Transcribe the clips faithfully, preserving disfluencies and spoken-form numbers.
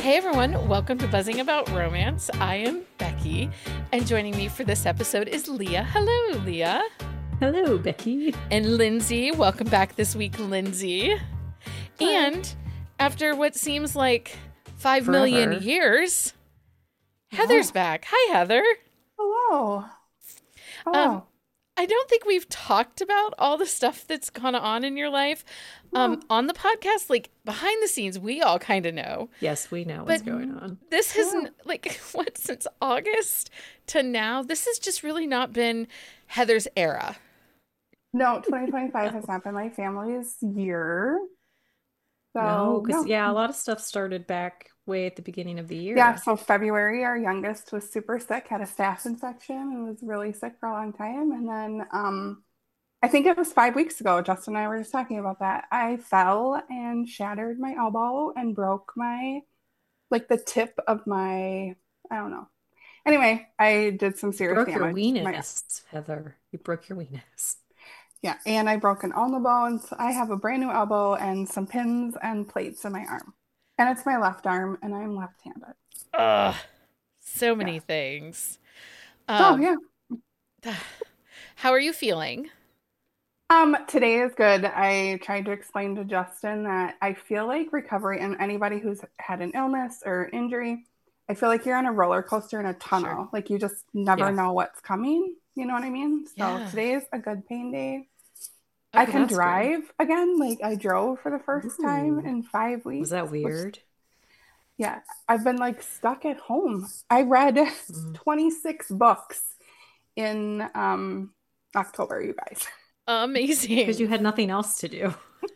Hey everyone, welcome to Buzzing About Romance. I am Becky, and joining me for this episode is Leah. Hello, Leah. Hello, Becky. And Lindsay. Welcome back this week, Lindsay. Hi. And after what seems like five Forever. million years, Heather's Yeah. back. Hi, Heather. Hello. Hello. Um, I don't think we've talked about all the stuff that's gone on in your life um, on the podcast. Like, behind the scenes, we all kind of know. Yes, we know what's But going on. This has, Yeah. n like, what, since August to now, this has just really not been Heather's era. No, twenty twenty-five has not been my family's year. So, no, because, no. yeah, a lot of stuff started back way at the beginning of the year. Yeah, so February, our youngest was super sick, had a staph infection, and was really sick for a long time. And then um, I think it was five weeks ago, Justin and I were just talking about that. I fell and shattered my elbow and broke my, like the tip of my, I don't know. Anyway, I did some You serious broke your damage. My- weenus, Heather. You broke your weenus. Yeah, and I broke an ulnar bone. So I have a brand new elbow and some pins and plates in my arm. And it's my left arm, and I'm left-handed. Ugh, so many Yeah. things. Oh, Um, yeah. How are you feeling? Um, today is good. I tried to explain to Justin that I feel like recovery, and anybody who's had an illness or injury, I feel like you're on a roller coaster in a tunnel. Sure. Like you just never Yeah. know what's coming. You know what I mean? So Yeah. today is a good pain day. Oh, I can that's good. drive again. Like I drove for the first time Ooh. in five weeks. Was that which- weird? Yeah, I've been like stuck at home. I read Mm. twenty-six books in um October, you guys. Amazing. Because you had nothing else to do.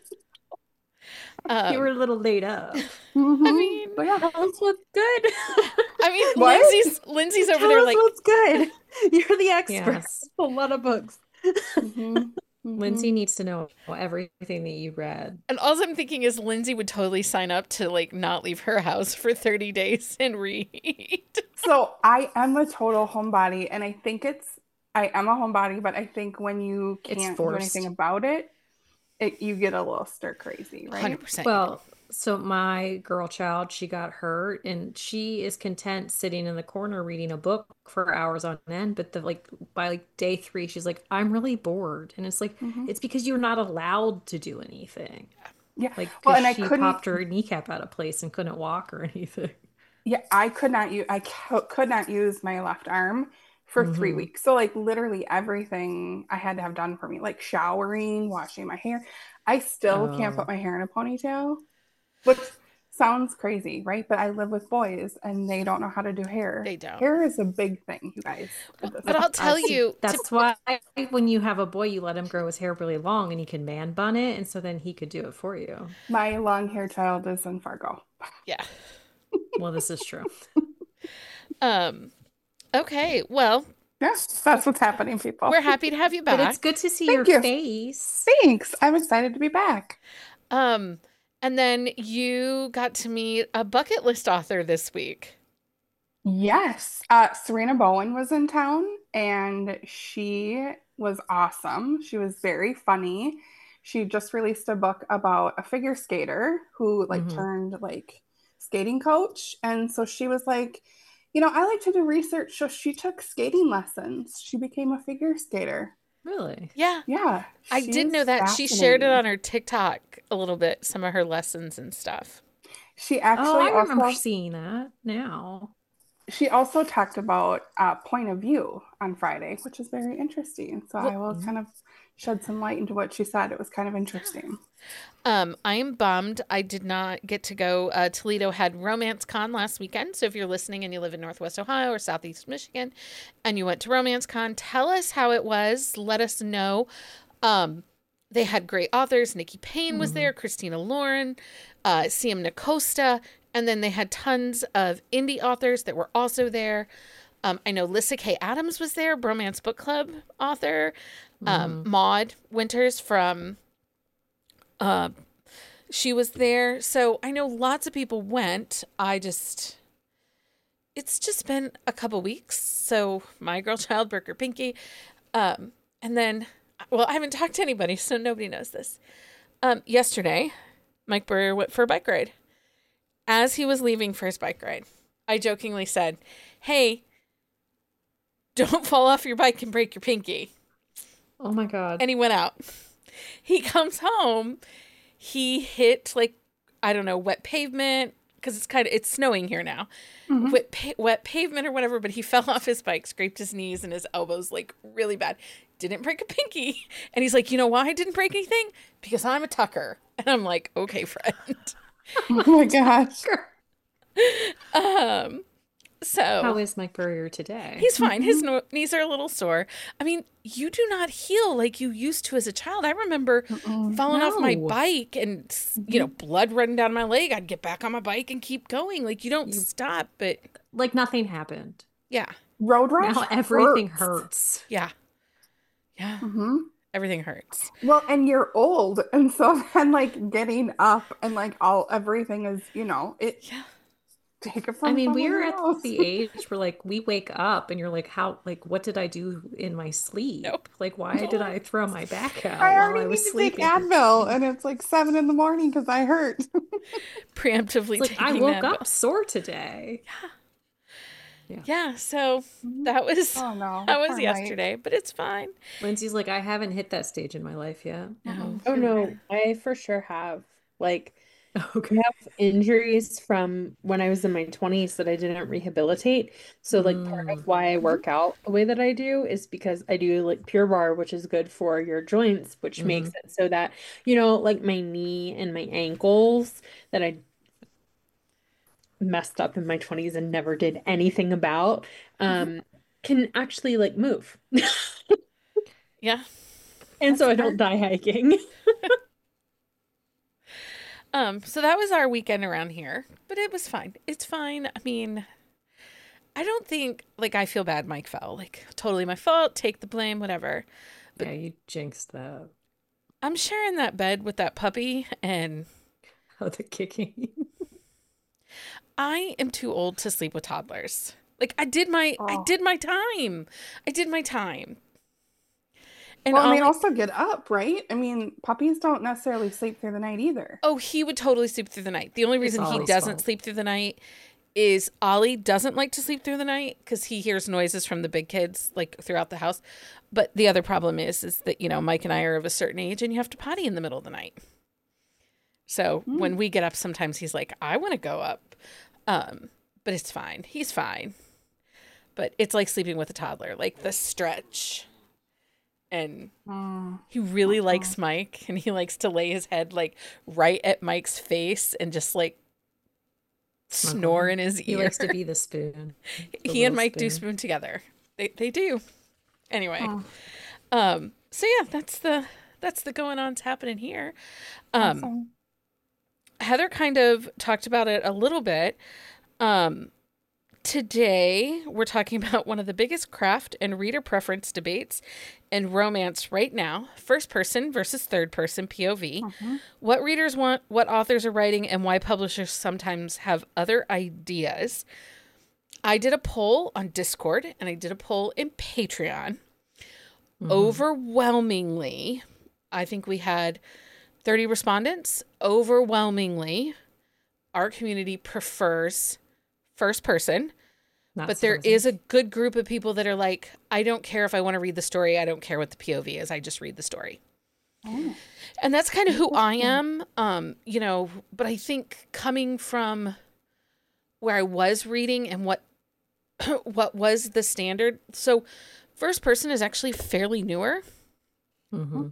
Um, You were a little laid up. I mean, But yeah. Tell us what's good. I mean, What? Lindsay's Lindsay's over Tell there us like, what's good. You're the expert. Yes. A lot of books. Mhm, Lindsay mhm. needs to know everything that you read. and all I'm thinking is Lindsay would totally sign up to like not leave her house for thirty days and read. So I am a total homebody, and I think it's I am a homebody, but I think when you It's can't do forced. anything about it, it you get a little stir crazy, one hundred right? percent. Well, so my girl child, she got hurt and she is content sitting in the corner reading a book for hours on end. But the like by like day three, she's like, I'm really bored. And it's like, Mhm. it's because you're not allowed to do anything. Yeah. Like, Well, because and I she couldn't. popped her kneecap out of place and couldn't walk or anything. Yeah, I could not use I co- could not use my left arm for three Mhm. weeks. So like literally everything I had to have done for me, like showering, washing my hair. I still can't Oh. put my hair in a ponytail, which sounds crazy, right? But I live with boys and they don't know how to do hair. They don't. Hair is a big thing, you guys. at this But I'll point. tell That's- you, to- That's why when you have a boy, you let him grow his hair really long and you can man bun it. And so then he could do it for you. My long hair child is in Fargo. yeah. Well, this is true. Um. Okay. Well, Yeah, that's what's happening, people. we're happy to have you But back. it's good to see Thank your you. face. Thanks. I'm excited to be back. Um. And then you got to meet a bucket list author this week. Yes. Uh, Serena Bowen was in town and she was awesome. She was very funny. She just released a book about a figure skater who like Mhm. turned like skating coach. And so she was like, you know, I like to do research. So she took skating lessons. She became a figure skater. Really? Yeah. Yeah. I she did was know that. She shared it fascinating. on her TikTok a little bit, some of her lessons and stuff. She Oh, actually I remember also seeing that now. she also talked about uh, point of view on Friday, which is very interesting. So I will kind of shed some light into what she said. It was kind of interesting. Um, I am bummed I did not get to go. Uh, Toledo had Romance Con last weekend. So if you're listening and you live in Northwest Ohio or Southeast Michigan and you went to Romance Con, tell us how it was. Let us know. Um, they had great authors. Nikki Payne was Mhm. there, Christina Lauren, uh, C M Nacosta. And then they had tons of indie authors that were also there. Um, I know Lissa K. Adams was there, Bromance Book Club author. Um, Maud Winters from, uh, she was there. So I know lots of people went. I just, it's just been a couple weeks. So my girl child, Burger Pinky. Um, and then, well, I haven't talked to anybody, so nobody knows this. Um, yesterday, Mike Burr went for a bike ride. as he was leaving for his bike ride, I jokingly said, hey, don't fall off your bike and break your pinky. Oh my God. And he went out. He comes home. He hit, like, I don't know, wet pavement, because it's kind of, it's snowing here now. Mm-hmm. Wet, pa- wet pavement or whatever, but he fell off his bike, scraped his knees and his elbows, like, really bad. Didn't break a pinky. And he's like, you know why I didn't break anything? Because I'm a Tucker. And I'm like, okay, friend. Oh my gosh. um, so how is Mike Furrier today? He's fine. Mm-hmm. His no- knees are a little sore. I mean, you do not heal like you used to as a child. I remember Mm-mm. falling no. off my bike and, mm-hmm. you know, blood running down my leg. I'd get back on my bike and keep going. Like, you don't you, stop, but like nothing happened. Yeah. Road rash. Now everything hurts. hurts. Yeah. Yeah. Mm-hmm. Everything hurts. Well, and you're old, and so then like getting up and like all everything is, you know, it. Yeah. Take it from I mean, we're else. at the age where like we wake up and you're like, how, like, what did I do in my sleep? Nope. Like, why did I throw my back out I while already I was need to sleeping? take Advil, and it's like seven in the morning because I hurt. Preemptively like, taking I woke Advil. up sore today. Yeah. Yeah. Yeah, so that was oh, no. that was yesterday, right. But it's fine. Lindsay's like, I haven't hit that stage in my life yet. No. Oh no, I for sure have. Like, okay. I have injuries from when I was in my twenties that I didn't rehabilitate. So like mm. part of why I work out the way that I do is because I do like Pure Barre, which is good for your joints, which mm-hmm. makes it so that, you know, like my knee and my ankles that I messed up in my twenties and never did anything about um mm-hmm. can actually like move. Yeah. And That's so I don't die hiking. um so that was our weekend around here, but it was fine. It's fine. I mean, I don't think like I feel bad Mike fell. Like totally my fault, take the blame, whatever. But yeah, you jinxed that. I'm sharing that bed with that puppy and oh, the kicking. I am too old to sleep with toddlers. Like I did my, oh. I did my time. I did my time. And well, and they I, also get up, right? I mean, puppies don't necessarily sleep through the night either. Oh, he would totally sleep through the night. The only reason he doesn't sleep through the night is Ollie doesn't like to sleep through the night because he hears noises from the big kids like throughout the house. But the other problem is, is that, you know, Mike and I are of a certain age and you have to potty in the middle of the night. So mm. when we get up, sometimes he's like, I want to go up. Um, but it's fine. He's fine. But it's like sleeping with a toddler, like the stretch. And mm. he really uh-huh. likes Mike, and he likes to lay his head like right at Mike's face and just like uh-huh. snore in his ear. He likes to be the spoon. The he and Mike spoon. do spoon together. They they do. Anyway. Oh. Um, so yeah, that's the that's the going on's happening here. Um awesome. Heather kind of talked about it a little bit. Um, today, we're talking about one of the biggest craft and reader preference debates in romance right now. First person versus third person P O V. Uh-huh. What readers want, what authors are writing, and why publishers sometimes have other ideas. I did a poll on Discord, and I did a poll in Patreon. Mm-hmm. Overwhelmingly, I think we had thirty respondents. Overwhelmingly, our community prefers first person, Not but surprising. There is a good group of people that are like, I don't care if I want to read the story. I don't care what the P O V is. I just read the story. Oh. And that's kind of who I am, um, you know, but I think coming from where I was reading and what what was the standard. So first person is actually fairly newer. Mm-hmm.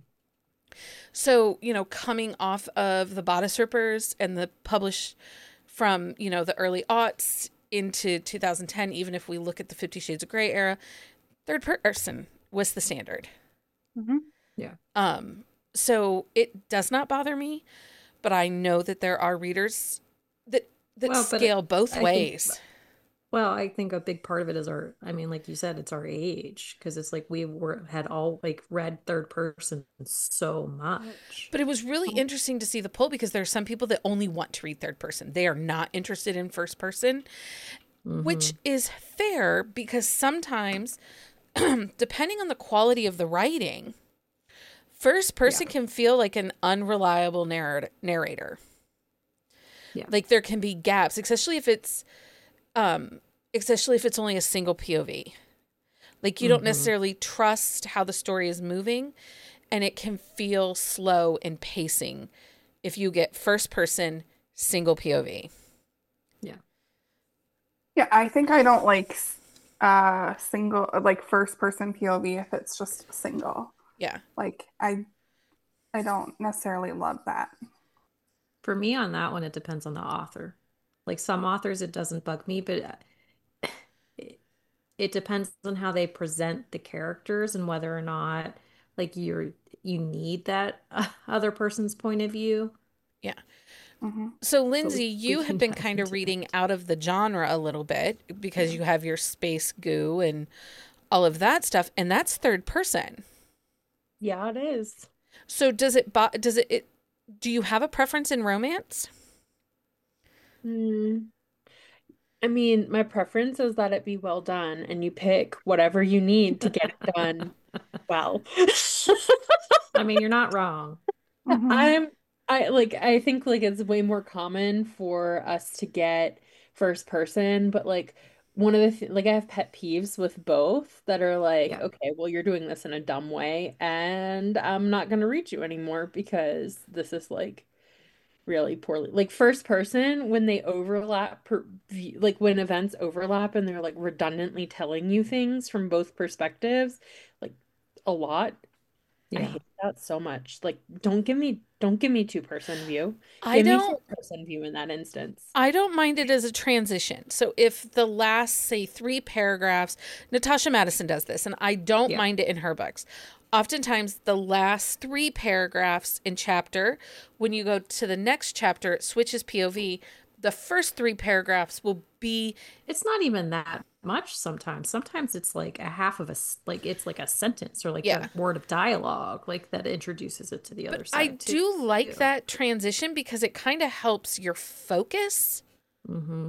So, you know, coming off of the Bodice Rippers and the publish from, you know, the early aughts into two thousand ten, even if we look at the Fifty Shades of Grey era, third person was the standard. Mm-hmm. Yeah. Um. So it does not bother me, but I know that there are readers that, that well, scale both I ways. Think, well, I think a big part of it is our, I mean, like you said, it's our age, because it's like we were had all like read third person so much. But it was really interesting to see the poll because there are some people that only want to read third person. They are not interested in first person, mm-hmm. which is fair because sometimes, depending on the quality of the writing, first person yeah. can feel like an unreliable narr- narrator. Yeah. Like there can be gaps, especially if it's um especially if it's only a single P O V. Like you don't Mm-hmm. necessarily trust how the story is moving, and it can feel slow in pacing if you get first person single P O V. Yeah. Yeah, I think I don't like uh single like first person P O V if it's just single. Yeah. Like I I don't necessarily love that. For me on that one, it depends on the author. Like some authors, it doesn't bug me, but it, it depends on how they present the characters and whether or not like you're you need that uh, other person's point of view. Yeah. Mm-hmm. So, But we, Lindsay, we you can have been dive kind of into reading that. out of the genre a little bit because Yeah. you have your space goo and all of that stuff, and that's third person. Yeah, it is. So, does it, bo- does it, it do you have a preference in romance? Hmm. I mean, my preference is that it be well done and you pick whatever you need to get it done well. I mean, you're not wrong. Mm-hmm. I'm I like I think like it's way more common for us to get first person, but like one of the th like I have pet peeves with both that are like, Yeah. okay, well you're doing this in a dumb way and I'm not gonna read you anymore because this is like really poorly. Like first person when they overlap per view, like when events overlap and they're like redundantly telling you things from both perspectives, like a lot. I Yeah. hate that so much. Like, don't give me don't give me two person view. I Give me don't third person view in that instance. I don't mind it as a transition. So if the last, say, three paragraphs, Natasha Madison does this, and I don't Yeah. mind it in her books. Oftentimes, the last three paragraphs in chapter, when you go to the next chapter, it switches P O V. The first three paragraphs will be, It's not even that much sometimes. Sometimes it's like a half of a s- like it's like a sentence or like yeah. a word of dialogue like that introduces it to the other But I side too. do like that transition because it kind of helps your focus. Mm-hmm.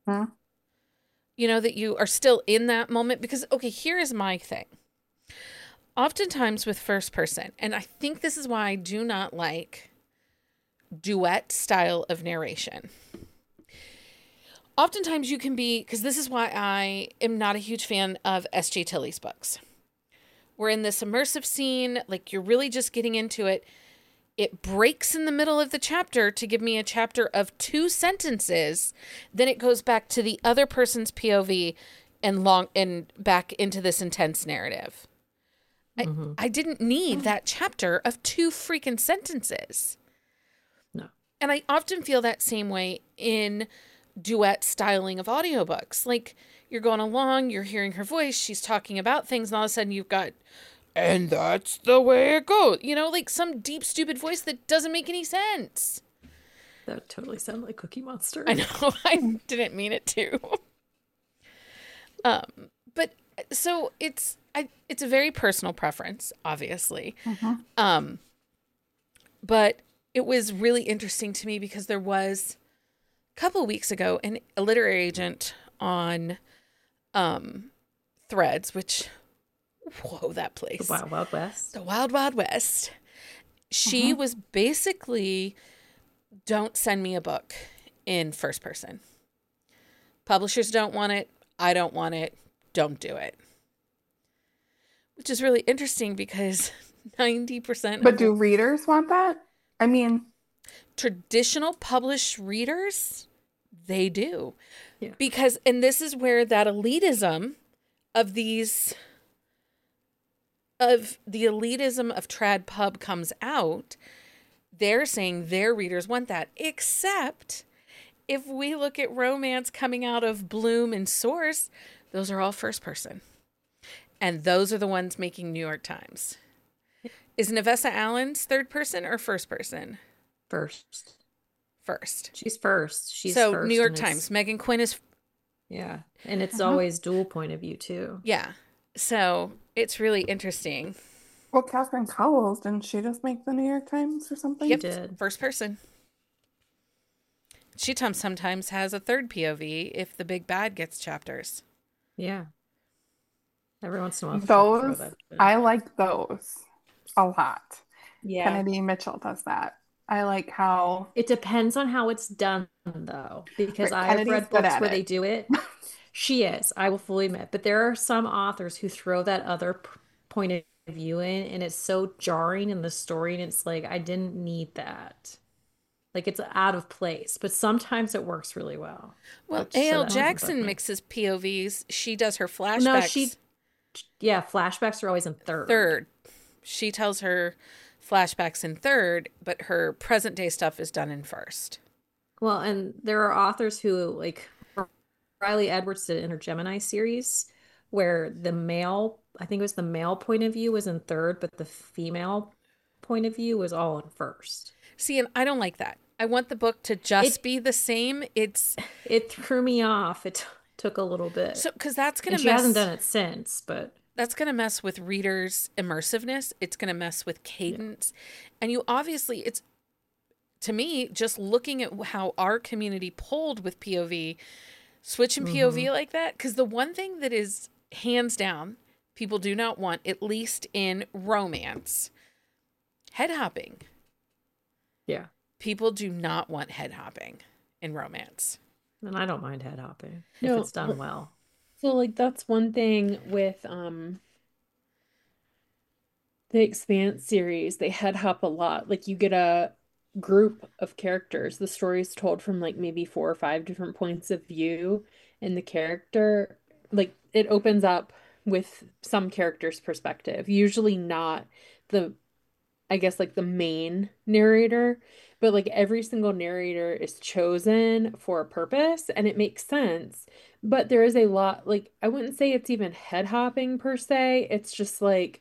You know, that you are still in that moment. Because, okay, here is my thing. Oftentimes with first person, and I think this is why I do not like duet style of narration. Oftentimes you can be, because this is why I am not a huge fan of S J Tilley's books. We're in this immersive scene, like you're really just getting into it. It breaks in the middle of the chapter to give me a chapter of two sentences. Then it goes back to the other person's P O V and long and back into this intense narrative. Mm-hmm. I, I didn't need that chapter of two freaking sentences. No. And I often feel that same way in duet styling of audiobooks. Like you're going along, you're hearing her voice, she's talking about things, and all of a sudden you've got, and that's the way it goes. You know, like some deep, stupid voice that doesn't make any sense. That totally sounded like Cookie Monster. I know, I didn't mean it to. Um, but so it's I it's a very personal preference, obviously. Mm-hmm. Um, but it was really interesting to me because there was a couple weeks ago an, a literary agent on um, Threads, which, whoa, that The place. Wild Wild West. The Wild Wild West. She Mhm. was basically, don't send me a book in first person. Publishers don't want it. I don't want it. Don't do it. Which is really interesting because ninety percent But of do readers want that? I mean, traditional published readers, they do. Yeah. Because, and this is where that elitism of these, of the elitism of trad pub comes out. They're saying their readers want that. Except if we look at romance coming out of Bloom and Source, those are all first person. And those are the ones making New York Times. Is Nevessa Allen's third person or first person? First. First. She's first. She's so first. New York and it's- Times. Megan Quinn is, Yeah. And it's Uh-huh. always dual point of view too. yeah. So it's really interesting. well, Catherine Cowles, didn't she just make the New York Times or something? Yep. did. First person. She tom- sometimes has a third P O V if the big bad gets chapters. Yeah. Every once in a while. she'll throw Those, that in. I like those a lot. Yeah. Kennedy Mitchell does that. I like how It depends on how it's done, though, because right, I've Kennedy's read good books at where they it. do it. She is, I will fully admit, but there are some authors who throw that other p- point of view in, and it's so jarring in the story, and it's like, I didn't need that. Like it's out of place, but sometimes it works really well. Well, Which so A L. that doesn't bug Jackson me. mixes P O Vs. She does her No, flashbacks she, yeah, flashbacks are always in third. third. She tells her flashbacks in third, but her present day stuff is done in first. Well, and there are authors who like Riley Edwards did in her Gemini series where the male, I think it was the male point of view was in third, but the female point of view was all in first. See, and I don't like that. I want the book to just It be the same. It's it threw me off. It t- took a little bit. so because that's gonna And she hasn't mess. done it since, but That's gonna mess with readers' immersiveness. It's gonna mess with cadence, and you obviously it's to me just looking at how our community pulled with P O V, switching Mhm. P O V like that. Because the one thing that is hands down people do not want, at least in romance, head hopping. yeah. People do not want head hopping in romance. And I don't mind head hopping if No, it's done well. so like that's one thing with um the Expanse series. They head hop a lot. Like you get a group of characters. The story is told from like maybe four or five different points of view, and the character like it opens up with some character's perspective. Usually not the I guess like the main narrator, but like every single narrator is chosen for a purpose and it makes sense. But there is a lot, like, I wouldn't say it's even head hopping per se. It's just like,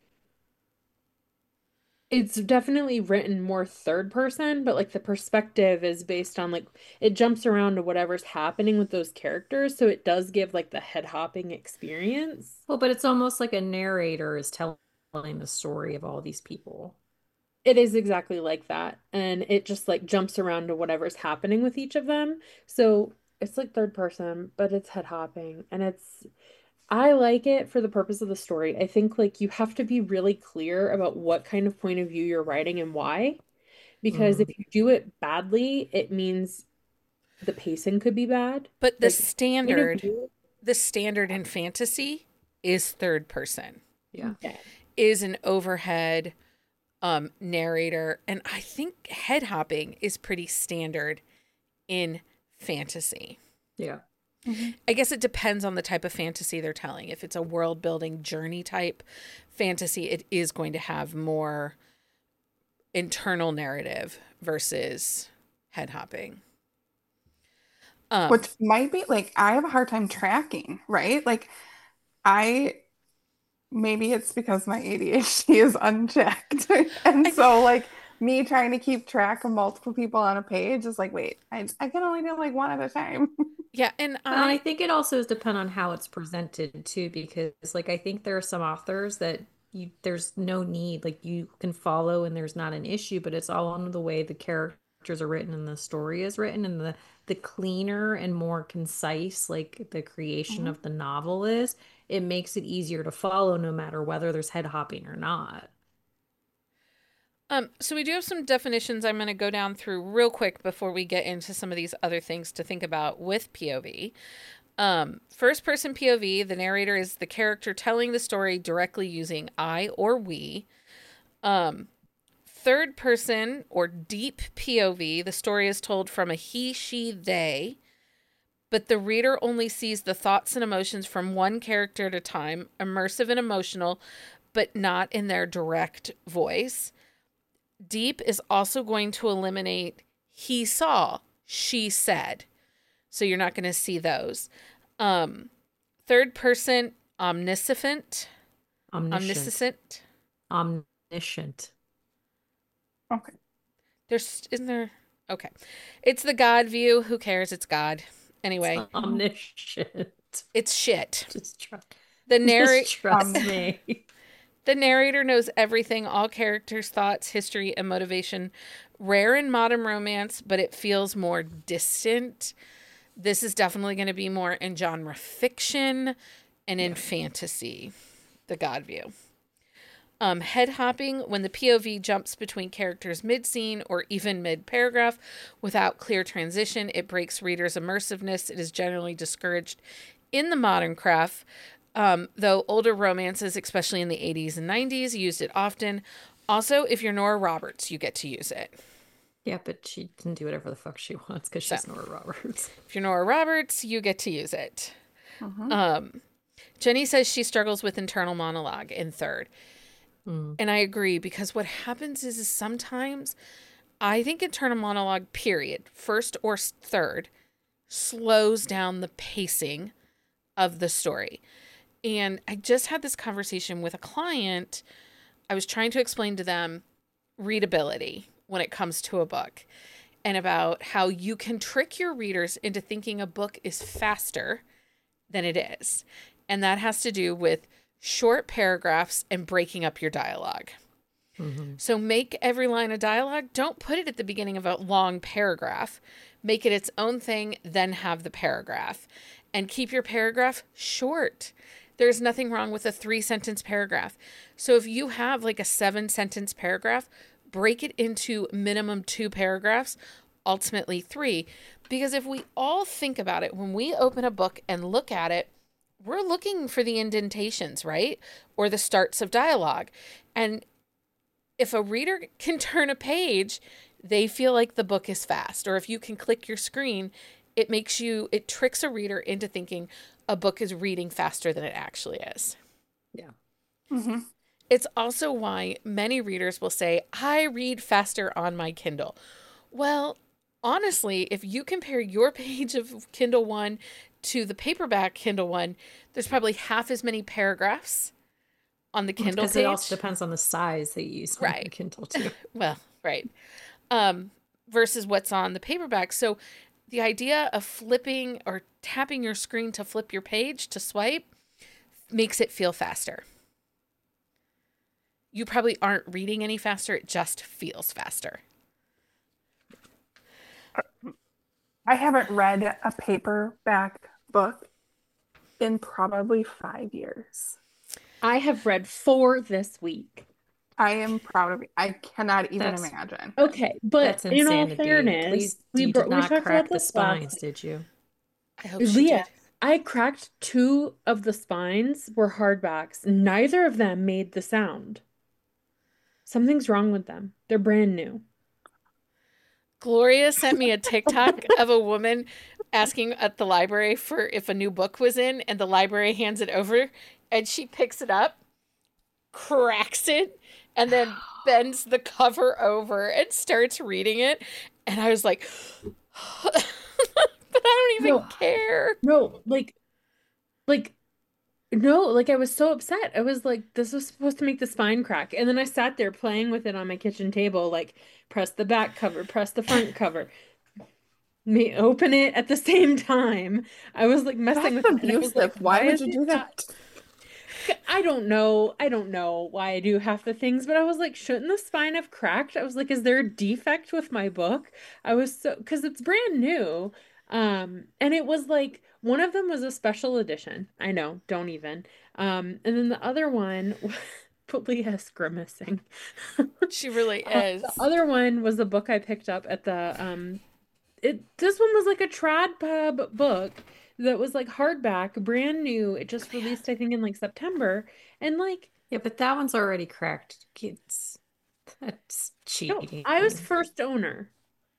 it's definitely written more third person, but like the perspective is based on like, it jumps around to whatever's happening with those characters. So it does give like the head hopping experience. Well, but it's almost like a narrator is telling the story of all these people. It is exactly like that. And it just like jumps around to whatever's happening with each of them. So it's like third person, but it's head hopping. And it's, I like it for the purpose of the story. I think like you have to be really clear about what kind of point of view you're writing and why. Because if Mhm. you do it badly, it means the pacing could be bad. But the Like point of standard, view, the standard in fantasy is third person, Yeah. yeah. is an overhead um, narrator. And I think head hopping is pretty standard in fantasy. Yeah. I guess it depends on the type of fantasy they're telling. If it's a world building journey type fantasy, it is going to have more internal narrative versus head hopping. Um, Which might be like I have a hard time tracking, right? Like I maybe it's because my A D H D is unchecked. And I- so like me trying to keep track of multiple people on a page is like, wait, I, I can only do like one at a time. yeah, and And I I think it also depends on how it's presented too, because like I think there are some authors that you there's no need, like you can follow and there's not an issue, but it's all on the way the characters are written and the story is written and the the cleaner and more concise like the creation Mhm. of the novel is, it makes it easier to follow no matter whether there's head hopping or not. Um, so we do have some definitions I'm going to go down through real quick before we get into some of these other things to think about with P O V. Um, first person P O V, the narrator is the character telling the story directly using I or we. Um, third person or deep P O V, the story is told from a he, she, they, but the reader only sees the thoughts and emotions from one character at a time, immersive and emotional, but not in their direct voice. Deep is also going to eliminate he saw, she said. So you're not going to see those. Um, third person, omniscient. Omniscient. Omniscient. Omniscient. Okay. There's, isn't there? Okay. It's the God view. Who cares? It's God. Anyway, It's omniscient. it's shit. Just trust. The narrate. Just trust Um, me. The narrator knows everything, all characters' thoughts, history, and motivation. Rare in modern romance, but it feels more distant. This is definitely going to be more in genre fiction and in fantasy, the God view. Um, head hopping, when the P O V jumps between characters mid-scene or even mid-paragraph without clear transition, it breaks readers' immersiveness. It is generally discouraged in the modern craft, um, though older romances, especially in the eighties and nineties, used it often. Also, if you're Nora Roberts, you get to use it. Yeah, but she can do whatever the fuck she wants because she's so, Nora Roberts. If you're Nora Roberts, you get to use it. Uh-huh. Um, Jenny says she struggles with internal monologue in third. Mm. And I agree, because what happens is, is sometimes I think internal monologue, period, first or third, slows down the pacing of the story. And I just had this conversation with a client. I was trying to explain to them readability when it comes to a book, and about how you can trick your readers into thinking a book is faster than it is. And that has to do with short paragraphs and breaking up your dialogue. Mm-hmm. So make every line a dialogue. Don't put it at the beginning of a long paragraph. Make it its own thing, then have the paragraph. And keep your paragraph short. There's nothing wrong with a three-sentence paragraph. So if you have like a seven-sentence paragraph, break it into minimum two paragraphs, ultimately three. Because if we all think about it, when we open a book and look at it, we're looking for the indentations, right? Or the starts of dialogue. And if a reader can turn a page, they feel like the book is fast. Or if you can click your screen, it makes you, it tricks a reader into thinking a book is reading faster than it actually is. Yeah. Mm-hmm. It's also why many readers will say, I read faster on my Kindle. Well, honestly, if you compare your page of Kindle One to the paperback Kindle One, there's probably half as many paragraphs on the Kindle because page. It also depends on the size they use on right. the Kindle too. Well, right. Um, versus what's on the paperback. So the idea of flipping or tapping your screen to flip your page to swipe makes it feel faster. You probably aren't reading any faster. It just feels faster. I haven't read a paperback book in probably five years. I have read four this week. I am proud of you. I cannot even That's, imagine. Okay, but that's in all fairness, Please, we, you br- did not we talked crack about the this spines, last did you? I hope she Leah, did. I cracked two of the spines were hardbacks. Neither of them made the sound. Something's wrong with them. They're brand new. Gloria sent me a TikTok of a woman asking at the library for if a new book was in, and the library hands it over, and she picks it up, cracks it, and then bends the cover over and starts reading it. And I was like, but I don't even no, care. No, like, like, no, like I was so upset. I was like, this was supposed to make the spine crack. And then I sat there playing with it on my kitchen table, like, press the back cover, press the front cover. Me open it at the same time. I was like messing That's with abusive. it. I was like, why, why would is you it do that? I don't know. I don't know why I do half the things, but I was like, shouldn't the spine have cracked? I was like, is there a defect with my book? I was so, because it's brand new. Um, and it was like, one of them was a special edition. I know, don't even. Um, and then the other one, but Leah's grimacing. She really Uh, is. the other one was the book I picked up at the, um, it, this one was like a trad pub book that was like hardback, brand new. It just released, I think, in like September. And like, yeah, but that one's already cracked. Kids, that's cheating. No, I was first owner.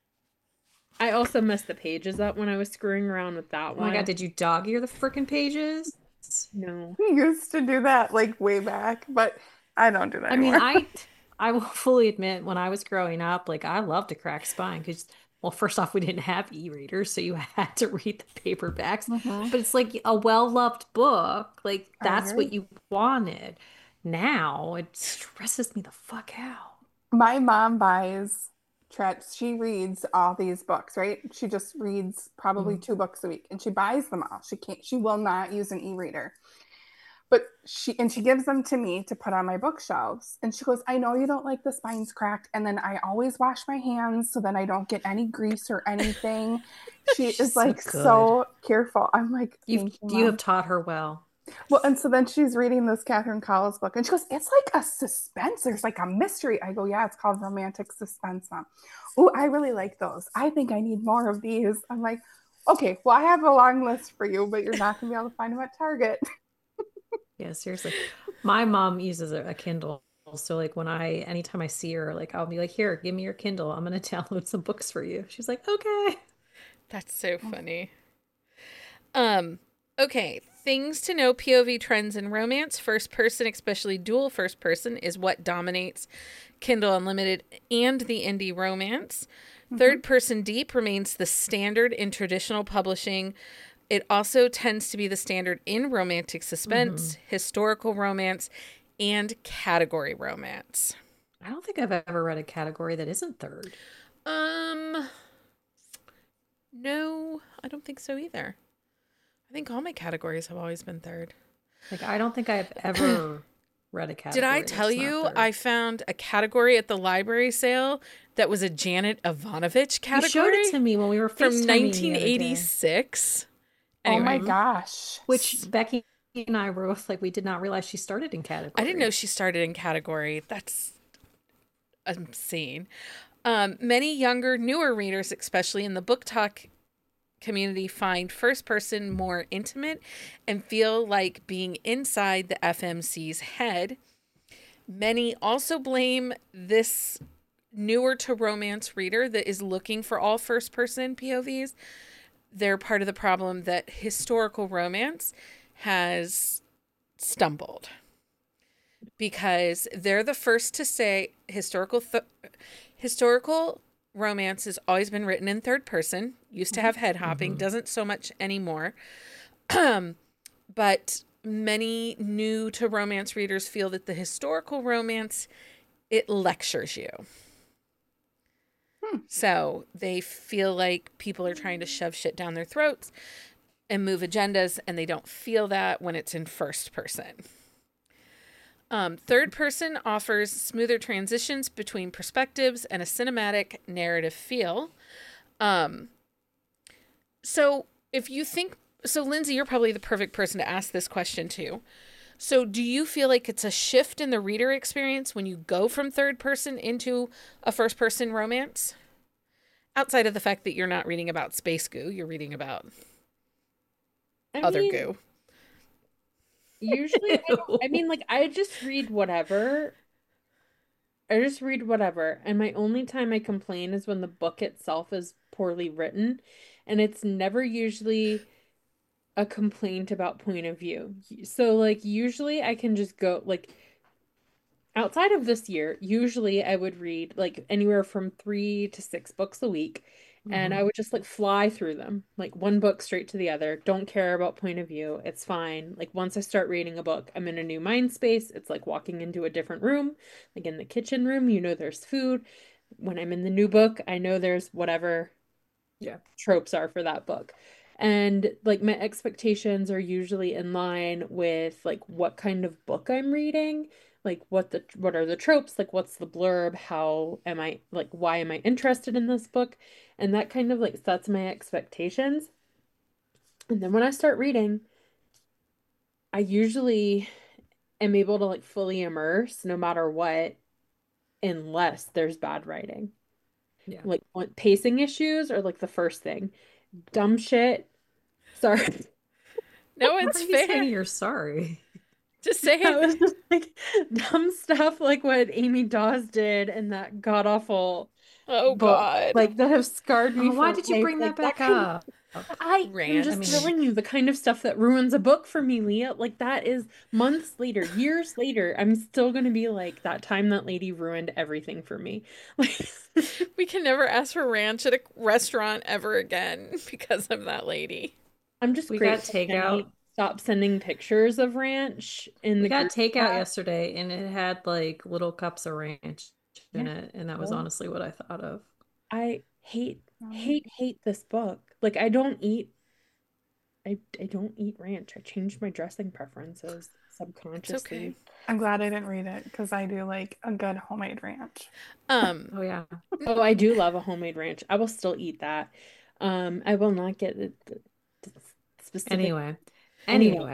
I also messed the pages up when I was screwing around with that one. one. Oh my God, did you dog ear the freaking pages? No. We used to do that like way back, but I don't do that I anymore. mean, I I will fully admit, when I was growing up, like I loved to crack spine because, well, first off, we didn't have e-readers, so you had to read the paperbacks. Mm-hmm. But it's like a well-loved book. Like that's what you wanted. Now it stresses me the fuck out. My mom buys tracks. She reads all these books, right? She just reads probably mm. two books a week, and she buys them all. She can't. She will not use an e-reader. But she, and she gives them to me to put on my bookshelves. And she goes, I know you don't like the spines cracked. And then I always wash my hands so then I don't get any grease or anything. She is like so, so careful. I'm like, you, you, you have taught her well. Well, and so then she's reading this Catherine Collins book, and she goes, "It's like a suspense. There's like a mystery." I go, "Yeah, it's called romantic suspense, Mom." Oh, I really like those. I think I need more of these. I'm like, okay, well, I have a long list for you, but you're not gonna be able to find them at Target. Yeah, seriously. My mom uses a, a Kindle. So like when I anytime I see her, like I'll be like, here, give me your Kindle. I'm gonna download some books for you. She's like, okay. That's so funny. Um, okay. Things to know P O V trends in romance. First person, especially dual first person, is what dominates Kindle Unlimited and the indie romance. Mm-hmm. Third person deep remains the standard in traditional publishing. It also tends to be the standard in romantic suspense, mm-hmm. historical romance, and category romance. I don't think I've ever read a category that isn't third. Um, no, I don't think so either. I think all my categories have always been third. Like, I don't think I've ever read a category. Did I tell you I found a category at the library sale that was a Janet Ivanovich category? You showed it to me when we were from nineteen eighty-six. Anyway. Oh my gosh. Which Becky and I were both like, we did not realize she started in category. I didn't know she started in category. That's obscene. Um, many younger, newer readers, especially in the book talk community, find first person more intimate and feel like being inside the F M C's head. Many also blame this newer to romance reader that is looking for all first person P O Vs. They're part of the problem that historical romance has stumbled, because they're the first to say historical th- historical romance has always been written in third person, used to have head hopping, mm-hmm. doesn't so much anymore. Um, but many new to romance readers feel that the historical romance, it lectures you. Hmm. So they feel like people are trying to shove shit down their throats and move agendas, and they don't feel that when it's in first person. Um, third person offers smoother transitions between perspectives and a cinematic narrative feel. Um, so if you think, so Lindsay, you're probably the perfect person to ask this question to. So do you feel like it's a shift in the reader experience when you go from third person into a first person romance? Outside of the fact that you're not reading about space goo, you're reading about I other mean, goo. Usually, I, don't, I mean, like, I just read whatever. I just read whatever. And my only time I complain is when the book itself is poorly written. And it's never usually a complaint about point of view. So, like, usually I can just go, like, outside of this year, usually I would read, like, anywhere from three to six books a week. And I would just like fly through them, like one book straight to the other. Don't care about point of view. It's fine. Like once I start reading a book, I'm in a new mind space. It's like walking into a different room, like in the kitchen room, you know, there's food. When I'm in the new book, I know there's whatever yeah. tropes are for that book. And like my expectations are usually in line with like what kind of book I'm reading. Like what the what are the tropes, like what's the blurb, how am I, like why am I interested in this book, and that kind of like sets my expectations. And then when I start reading, I usually am able to like fully immerse no matter what, unless there's bad writing. Yeah, like what, pacing issues are like the first thing. Dumb shit, sorry. No, it's fair. Saying you're sorry. Just say it. Was just like dumb stuff like what Amy Dawes did in that god awful oh book, god like that have scarred me. Oh, why did you life. bring like, that back that up? Of, I Rant. am just I mean, telling you the kind of stuff that ruins a book for me, Leah. Like that is months later, years later, I'm still gonna be like, that time that lady ruined everything for me. We can never ask for ranch at a restaurant ever again because of that lady. I'm just we grateful got takeout. Stop sending pictures of ranch in we the got takeout chat. yesterday, and it had like little cups of ranch in yeah. it, and that was honestly what I thought of. I hate hate hate this book. Like I don't eat I I don't eat ranch. I changed my dressing preferences subconsciously. Okay. I'm glad I didn't read it because I do like a good homemade ranch. Um oh yeah. Oh, I do love a homemade ranch. I will still eat that. Um I will not get the, the specific anyway. Anyway,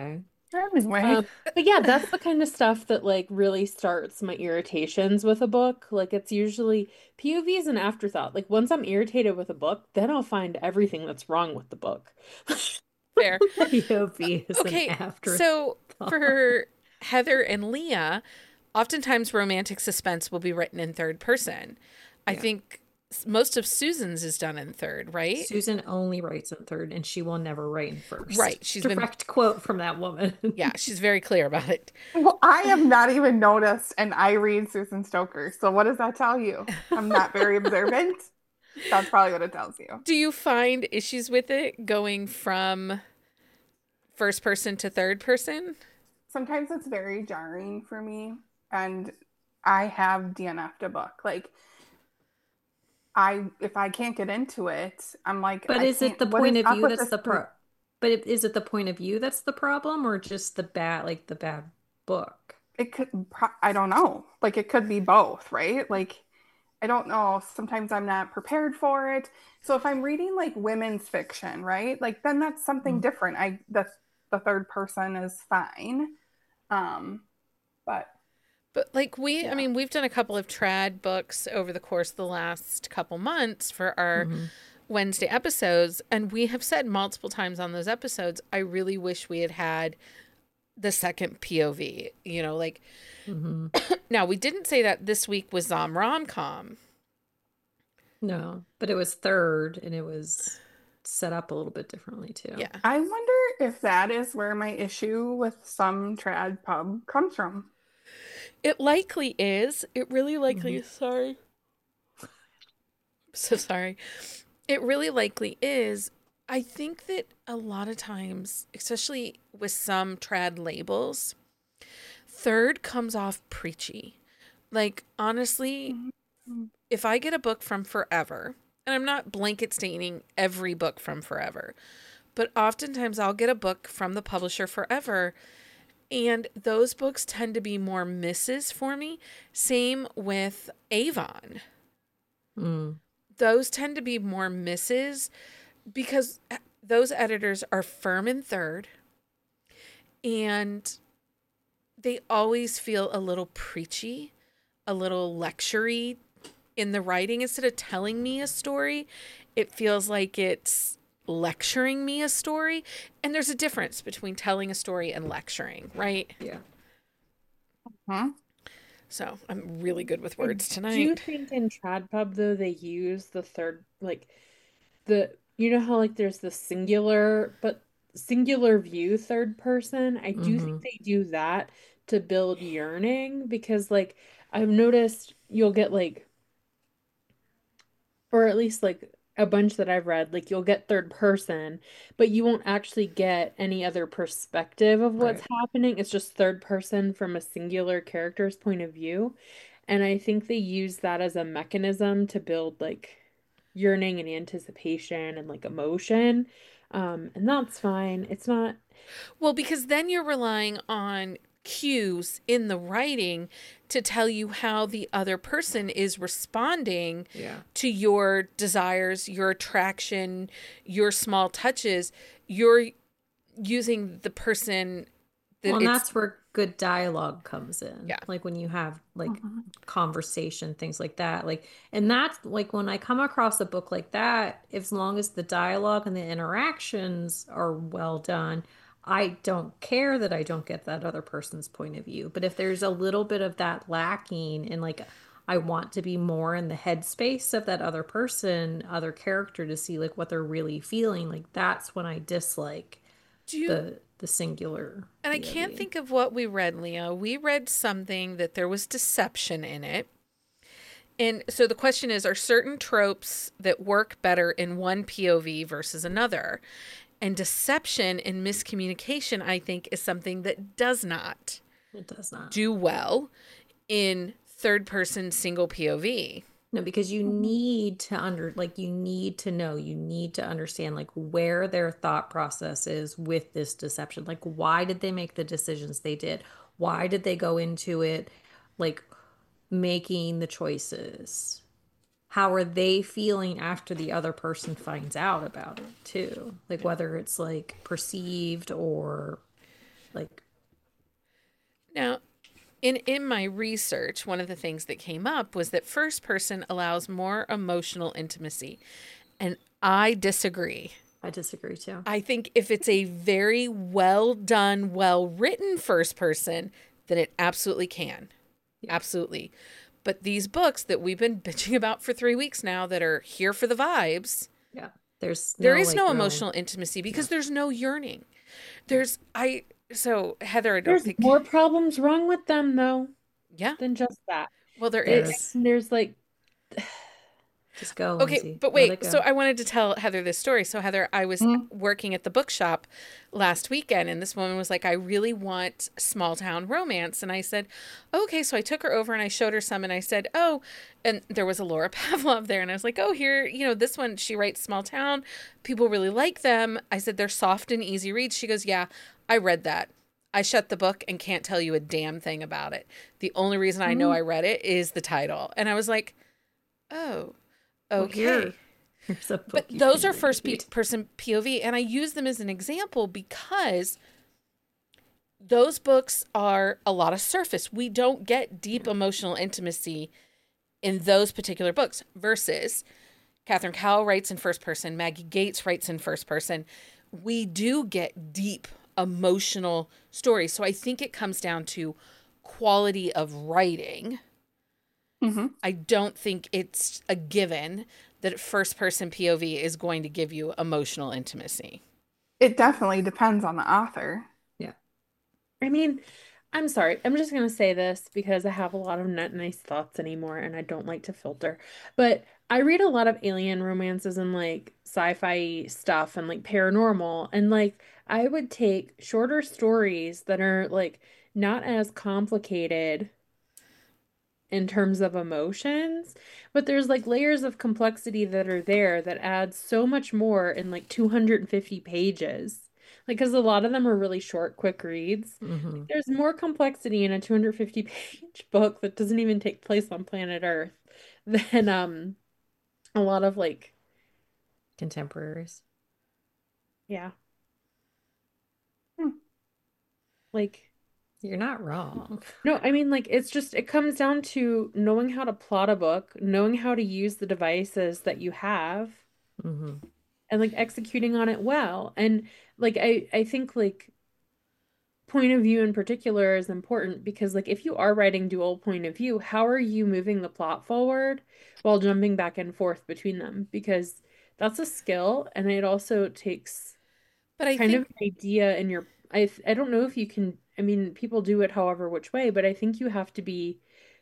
Anyway, Um, but yeah, that's the kind of stuff that like really starts my irritations with a book. Like it's usually P O V is an afterthought. Like once I'm irritated with a book, then I'll find everything that's wrong with the book. Fair. P O V is an Okay, afterthought. so for Heather and Leah, oftentimes romantic suspense will be written in third person. I Yeah. think s- most of Susan's is done in third, right? Susan only writes in third, and she will never write in first. Right. She's been, Direct quote from that woman. yeah, she's very clear about it. well, I have not even noticed, and I read Susan Stoker. So what does that tell you? I'm not very observant. That's probably what it tells you. Do you find issues with it going from first person to third person? Sometimes it's very jarring for me, and I have D N F'd a book. Like I, if I can't get into it, I'm like, But I is it can't. the What point is of up view with that's this the group? pro? But it- is it the point of view that's the problem, or just the bad, like the bad book? It could. pro- I don't know. Like it could be both, right? Like I don't know. Sometimes I'm not prepared for it. So if I'm reading like women's fiction, right? Like then that's something Mm. different. I the the third person is fine. Um, but But like we, I yeah. mean, we've done a couple of trad books over the course of the last couple months for our Mhm. Wednesday episodes, and we have said multiple times on those episodes, I really wish we had had the second P O V. You know, like Mhm. now we didn't say that this week was Zom Romcom. No, but it was third, and it was set up a little bit differently too. Yeah. I wonder if that is where my issue with some trad pub comes from. It likely is. It really likely Mhm. is. Sorry. So sorry. It really likely is. I think that a lot of times, especially with some trad labels, third comes off preachy. Like, honestly, Mhm. if I get a book from Forever, and I'm not blanket stating every book from Forever, but oftentimes I'll get a book from the publisher Forever, and those books tend to be more misses for me. Same with Avon. Mm. Those tend to be more misses because those editors are firm in third, and they always feel a little preachy, a little lectury in the writing. Instead of telling me a story, it feels like it's lecturing me a story. And there's a difference between telling a story and lecturing, right? Yeah. Huh? So I'm really good with words Do you tonight. think in Trad Pub though they use the third like the you know how like there's the singular but singular view third person? I do think hmm they do that to build yearning because like I've noticed you'll get like or at least like a bunch that I've read, like you'll get third person, but you won't actually get any other perspective of what's Right. happening. It's just third person from a singular character's point of view. And I think they use that as a mechanism to build like yearning and anticipation and like emotion. Um, and that's fine. It's not, Well, because then you're relying on cues in the writing to tell you how the other person is responding Yeah. to your desires, your attraction, your small touches. You're using the person that Well, and it's that's where good dialogue comes in. Yeah. Like when you have like Mhm. conversation, things like that. Like, and that's like when I come across a book like that, as long as the dialogue and the interactions are well done, I don't care that I don't get that other person's point of view. But if there's a little bit of that lacking and like I want to be more in the headspace of that other person, other character to see like what they're really feeling, like that's when I dislike do you the the singular and I can't P O V. think of what we read, Leo. We read something that there was deception in it. And so the question is, are certain tropes that work better in one P O V versus another? And deception and miscommunication, I think, is something that does not It does not. do well in third person single P O V. No, because you Mhm. need to under like you need to know, you need to understand like where their thought process is with this deception. Like why did they make the decisions they did? Why did they go into it like making the choices? How are they feeling after the other person finds out about it too? Like whether it's like perceived or Like, Now, in in my research, one of the things that came up was that first person allows more emotional intimacy, and I disagree. I disagree too. I think if it's a very well done, well written first person, then it absolutely can. Yeah. Absolutely. But these books that we've been bitching about for three weeks now that are here for the vibes, Yeah. There's there no, is like, no real- emotional intimacy because there's no yearning. There's, I, so Heather, I don't There's think, more problems wrong with them though yeah. than just that. Well, there It, is. there's like Just go, Okay, Lindsay. but Let it wait. go. So I wanted to tell Heather this story. So Heather, I was Mhm. working at the bookshop last weekend, and this woman was like, "I really want small town romance," and I said, "Okay." So I took her over and I showed her some, and I said, "Oh," and there was a Laura Pavlov there, and I was like, "Oh, here, you know, this one she writes small town. People really like them." I said they're soft and easy reads. She goes, "Yeah, I read that. I shut the book and can't tell you a damn thing about it. The only reason I know I read it is the title." And I was like, "Oh." Well, Okay. here- here's a book But you those can are first pe- read. person P O V, and I use them as an example because those books are a lot of surface. We don't get deep emotional intimacy in those particular books versus Catherine Cowell writes in first person, Maggie Gates writes in first person. We do get deep emotional stories. So I think it comes down to quality of writing. Mhm. I don't think it's a given that first person P O V is going to give you emotional intimacy. It definitely depends on the author. Yeah. I mean, I'm sorry. I'm just gonna say this because I have a lot of not nice thoughts anymore and I don't like to filter. But I read a lot of alien romances and like sci-fi stuff and like paranormal and like I would take shorter stories that are like not as complicated in terms of emotions, but there's like layers of complexity that are there that add so much more in like two hundred fifty pages. Like, because a lot of them are really short, quick reads. hmm There's more complexity in a two hundred fifty page book that doesn't even take place on planet Earth than um a lot of like, Contemporaries. yeah, Hmm. like You're not wrong. no, I mean like it's just it comes down to knowing how to plot a book, knowing how to use the devices that you have hmm and like executing on it well. And like I I think like point of view in particular is important because like if you are writing dual point of view, how are you moving the plot forward while jumping back and forth between them? Because that's a skill and it also takes But I kind think of an idea in your I I don't know if you can I mean people do it however which way, but I think you have to be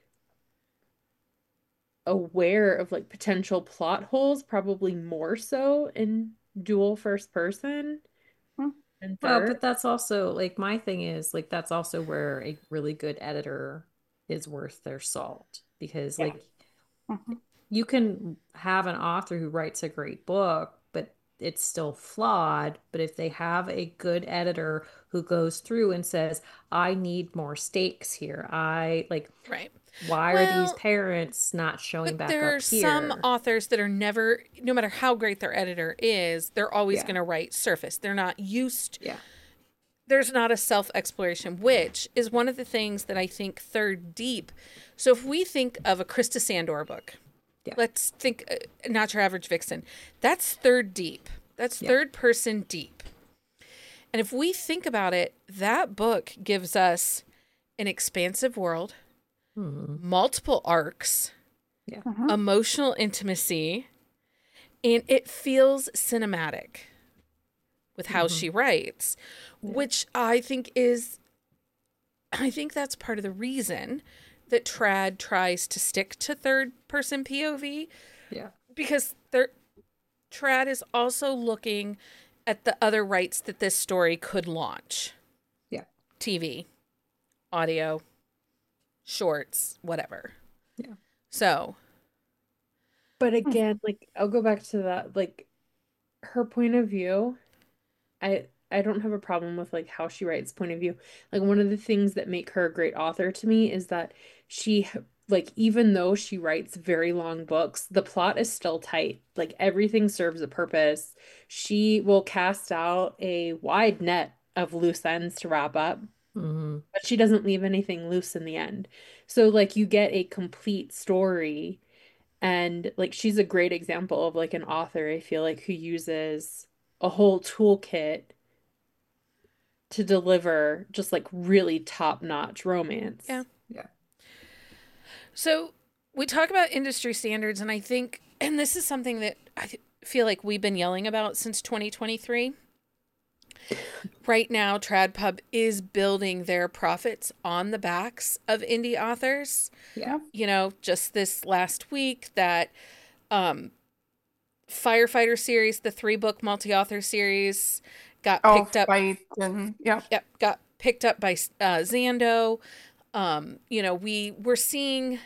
aware of like potential plot holes, probably more so in dual first person Hmm. and Well, third. but that's also like my thing is like that's also where a really good editor is worth their salt because Yeah. like Mhm. you can have an author who writes a great book, but it's still flawed. But if they have a good editor who goes through and says, I need more stakes here, I like, right. why are these Well, parents not showing but back there up are some here? authors that are never, no matter how great their editor is, they're always Yeah. going to write surface. They're not used. Yeah. There's not a self exploration, which is one of the things that I think third deep. So if we think of a Krista Sandor book, Yeah. let's think uh, Not Your Average Vixen. That's third deep. That's Yeah. third person deep. And if we think about it, that book gives us an expansive world, Mhm. multiple arcs, Yeah. Mhm. emotional intimacy, and it feels cinematic with how Mhm. she writes, Yeah. which I think is, I think that's part of the reason that trad tries to stick to third person P O V Yeah. because they're, trad is also looking at the other rights that this story could launch. Yeah. T V, audio, shorts, whatever. Yeah. So, But again, like I'll go back to that, like her point of view, I I don't have a problem with like how she writes point of view. Like one of the things that make her a great author to me is that she like even though she writes very long books, the plot is still tight. Like everything serves a purpose. She will cast out a wide net of loose ends to wrap up, Mm-hmm. but she doesn't leave anything loose in the end. So like you get a complete story, and like she's a great example of like an author, I feel like, who uses a whole toolkit to deliver just like really top-notch romance. Yeah. Yeah. So we talk about industry standards, and I think, and this is something that I feel like we've been yelling about since twenty twenty-three. Right now, TradPub is building their profits on the backs of indie authors. Yeah. You know, just this last week, that um, Firefighter series, the three-book multi-author series, got Oh, picked up. fight and yeah. Yep, got picked up by uh, Zando. Um, you know, we we're seeing,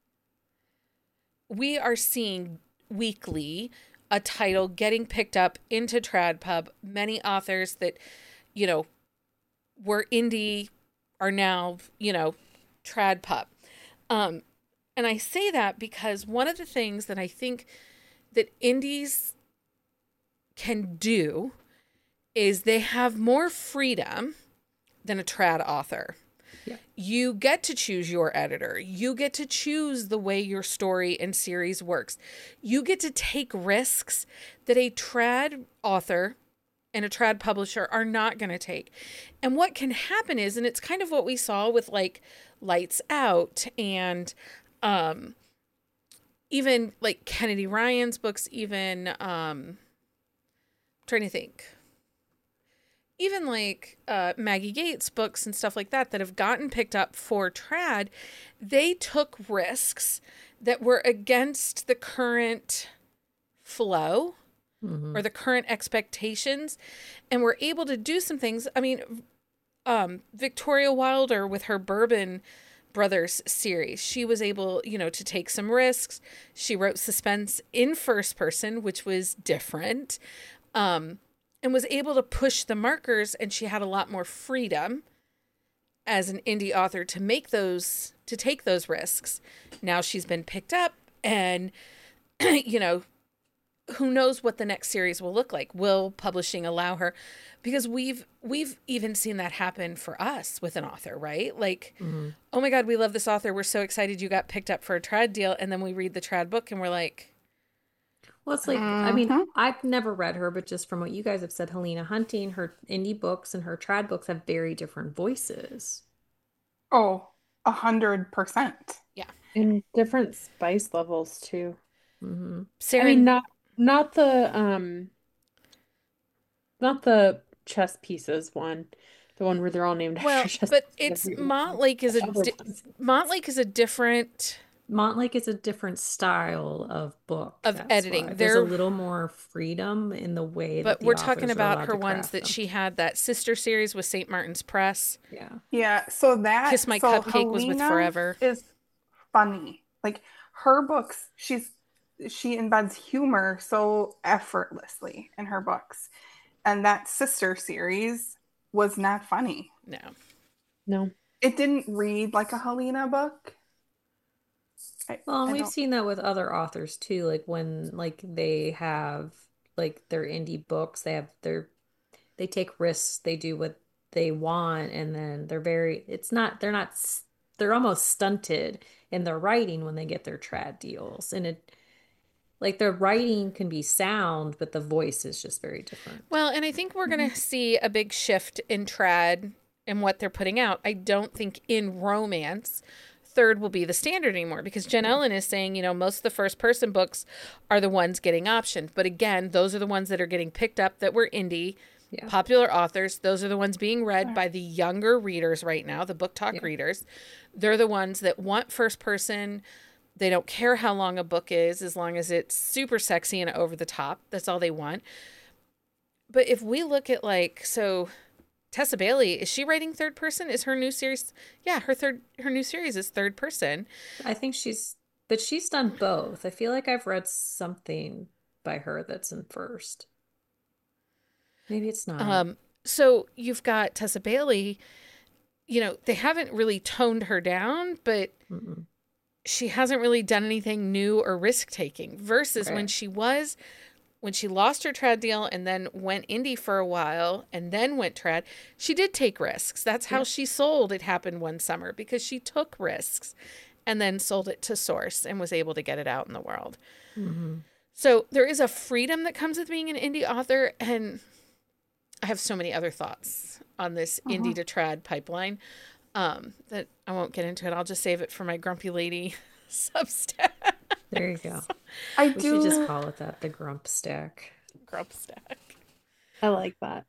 we are seeing weekly a title getting picked up into TradPub. Many authors that, you know, were indie are now, you know, TradPub. Um, and I say that because one of the things that I think that indies can do is they have more freedom than a trad author. Yeah. You get to choose your editor. You get to choose the way your story and series works. You get to take risks that a trad author and a trad publisher are not going to take. And what can happen is, and it's kind of what we saw with like Lights Out and um, even like Kennedy Ryan's books, even um, I'm trying to think. Even like uh, Maggie Gates books and stuff like that that have gotten picked up for trad, they took risks that were against the current flow Mm-hmm. or the current expectations, and were able to do some things. I mean, um, Victoria Wilder with her Bourbon Brothers series, she was able, you know, to take some risks. She wrote suspense in first person, which was different. Um, and was able to push the markers, and she had a lot more freedom as an indie author to make those, to take those risks. Now she's been picked up, and, you know, who knows what the next series will look like? Will publishing allow her? Because we've, we've even seen that happen for us with an author, right? Like, Mm-hmm. oh my God, we love this author. We're so excited you got picked up for a trad deal. And then we read the trad book and we're like, Well, it's like, I mean, Mhm. I've never read her, but just from what you guys have said, Helena Hunting, her indie books and her trad books have very different voices. Oh, a hundred percent. And different spice levels too. Mm-hmm. Sarah, I mean, not not the um not the chess pieces one, the one where they're all named well, after chess but pieces. it's Montlake is a Other di- ones. Montlake is a different Montlake is a different style of book. Of that's editing. why. There's a They're- little more freedom in the way that but the we're talking authors are about allowed her to ones craft that them. she had that sister series with Saint Martin's Press. Yeah. Yeah, so that Kiss My so Cupcake was with Helena Forever. is funny. Like her books, she's she embeds humor so effortlessly in her books. And that sister series was not funny. No. No. It didn't read like a Helena book. I, Well, and I we've don't- seen that with other authors too. Like when like they have like their indie books, they have their they take risks, they do what they want, and then they're very it's not they're not s- they're almost stunted in their writing when they get their trad deals. And it like their writing can be sound, but the voice is just very different. Well, and I think we're going to see a big shift in trad and what they're putting out. I don't think in romance third will be the standard anymore, because Jen Ellen is saying, you know, most of the first person books are the ones getting optioned. But again, those are the ones that are getting picked up that were indie, Yeah. popular authors. Those are the ones being read by the younger readers right now, the book talk Yeah. readers. They're the ones that want first person. They don't care how long a book is, as long as it's super sexy and over the top. That's all they want. But if we look at like, so Tessa Bailey, is she writing third person? Is her new series? Yeah, her third, her new series is third person. I think she's but she's done both. I feel like I've read something by her that's in first. Maybe it's not. Um, so you've got Tessa Bailey, you know, they haven't really toned her down, but Mm-mm. she hasn't really done anything new or risk taking versus when Right. she was when she lost her trad deal and then went indie for a while and then went trad, she did take risks. That's how yeah. she sold It Happened One Summer, because she took risks and then sold it to Source and was able to get it out in the world. Mm-hmm. So there is a freedom that comes with being an indie author, and I have so many other thoughts on this uh-huh. indie to trad pipeline um, that I won't get into it. I'll just save it for my Grumpy Lady Substack. There you go. I we do should just call it that, the Grump Stack. Grump Stack. I like that.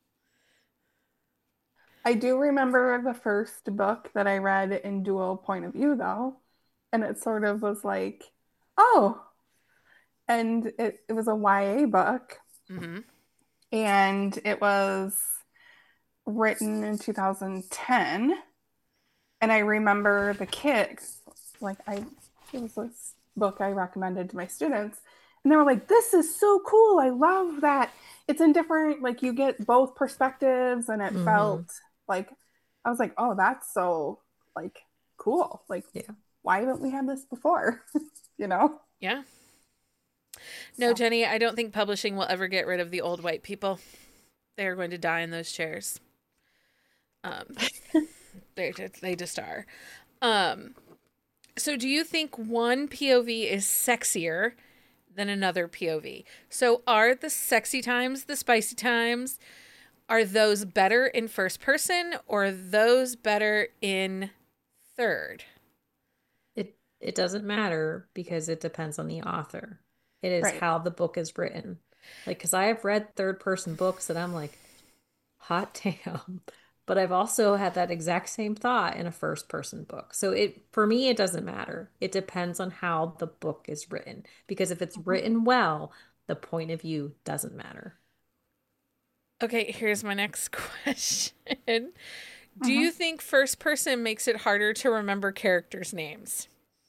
I do remember the first book that I read in dual point of view, though, and it sort of was like, oh, and it, it was a Y A book, mm-hmm. and it was written in two thousand ten, and I remember the kid, like I, it was this book I recommended to my students, and they were like, this is so cool, I love that it's in different, like you get both perspectives, and it mm-hmm. felt like, I was like, oh, that's so like cool, like yeah. why haven't we had this before? You know? Yeah. No, so. Jenny, I don't think publishing will ever get rid of the old white people. They are going to die in those chairs. Um, they just, they just are. Um, so do you think one P O V is sexier than another P O V? So are the sexy times, the spicy times, are those better in first person, or are those better in third? It it doesn't matter, because it depends on the author. It is right. how the book is written. Like, because I have read third person books that I'm like, hot damn. But I've also had that exact same thought in a first person book. So it, for me, it doesn't matter. It depends on how the book is written. Because if it's written well, the point of view doesn't matter. Okay, here's my next question. Do uh-huh. you think first person makes it harder to remember characters' names?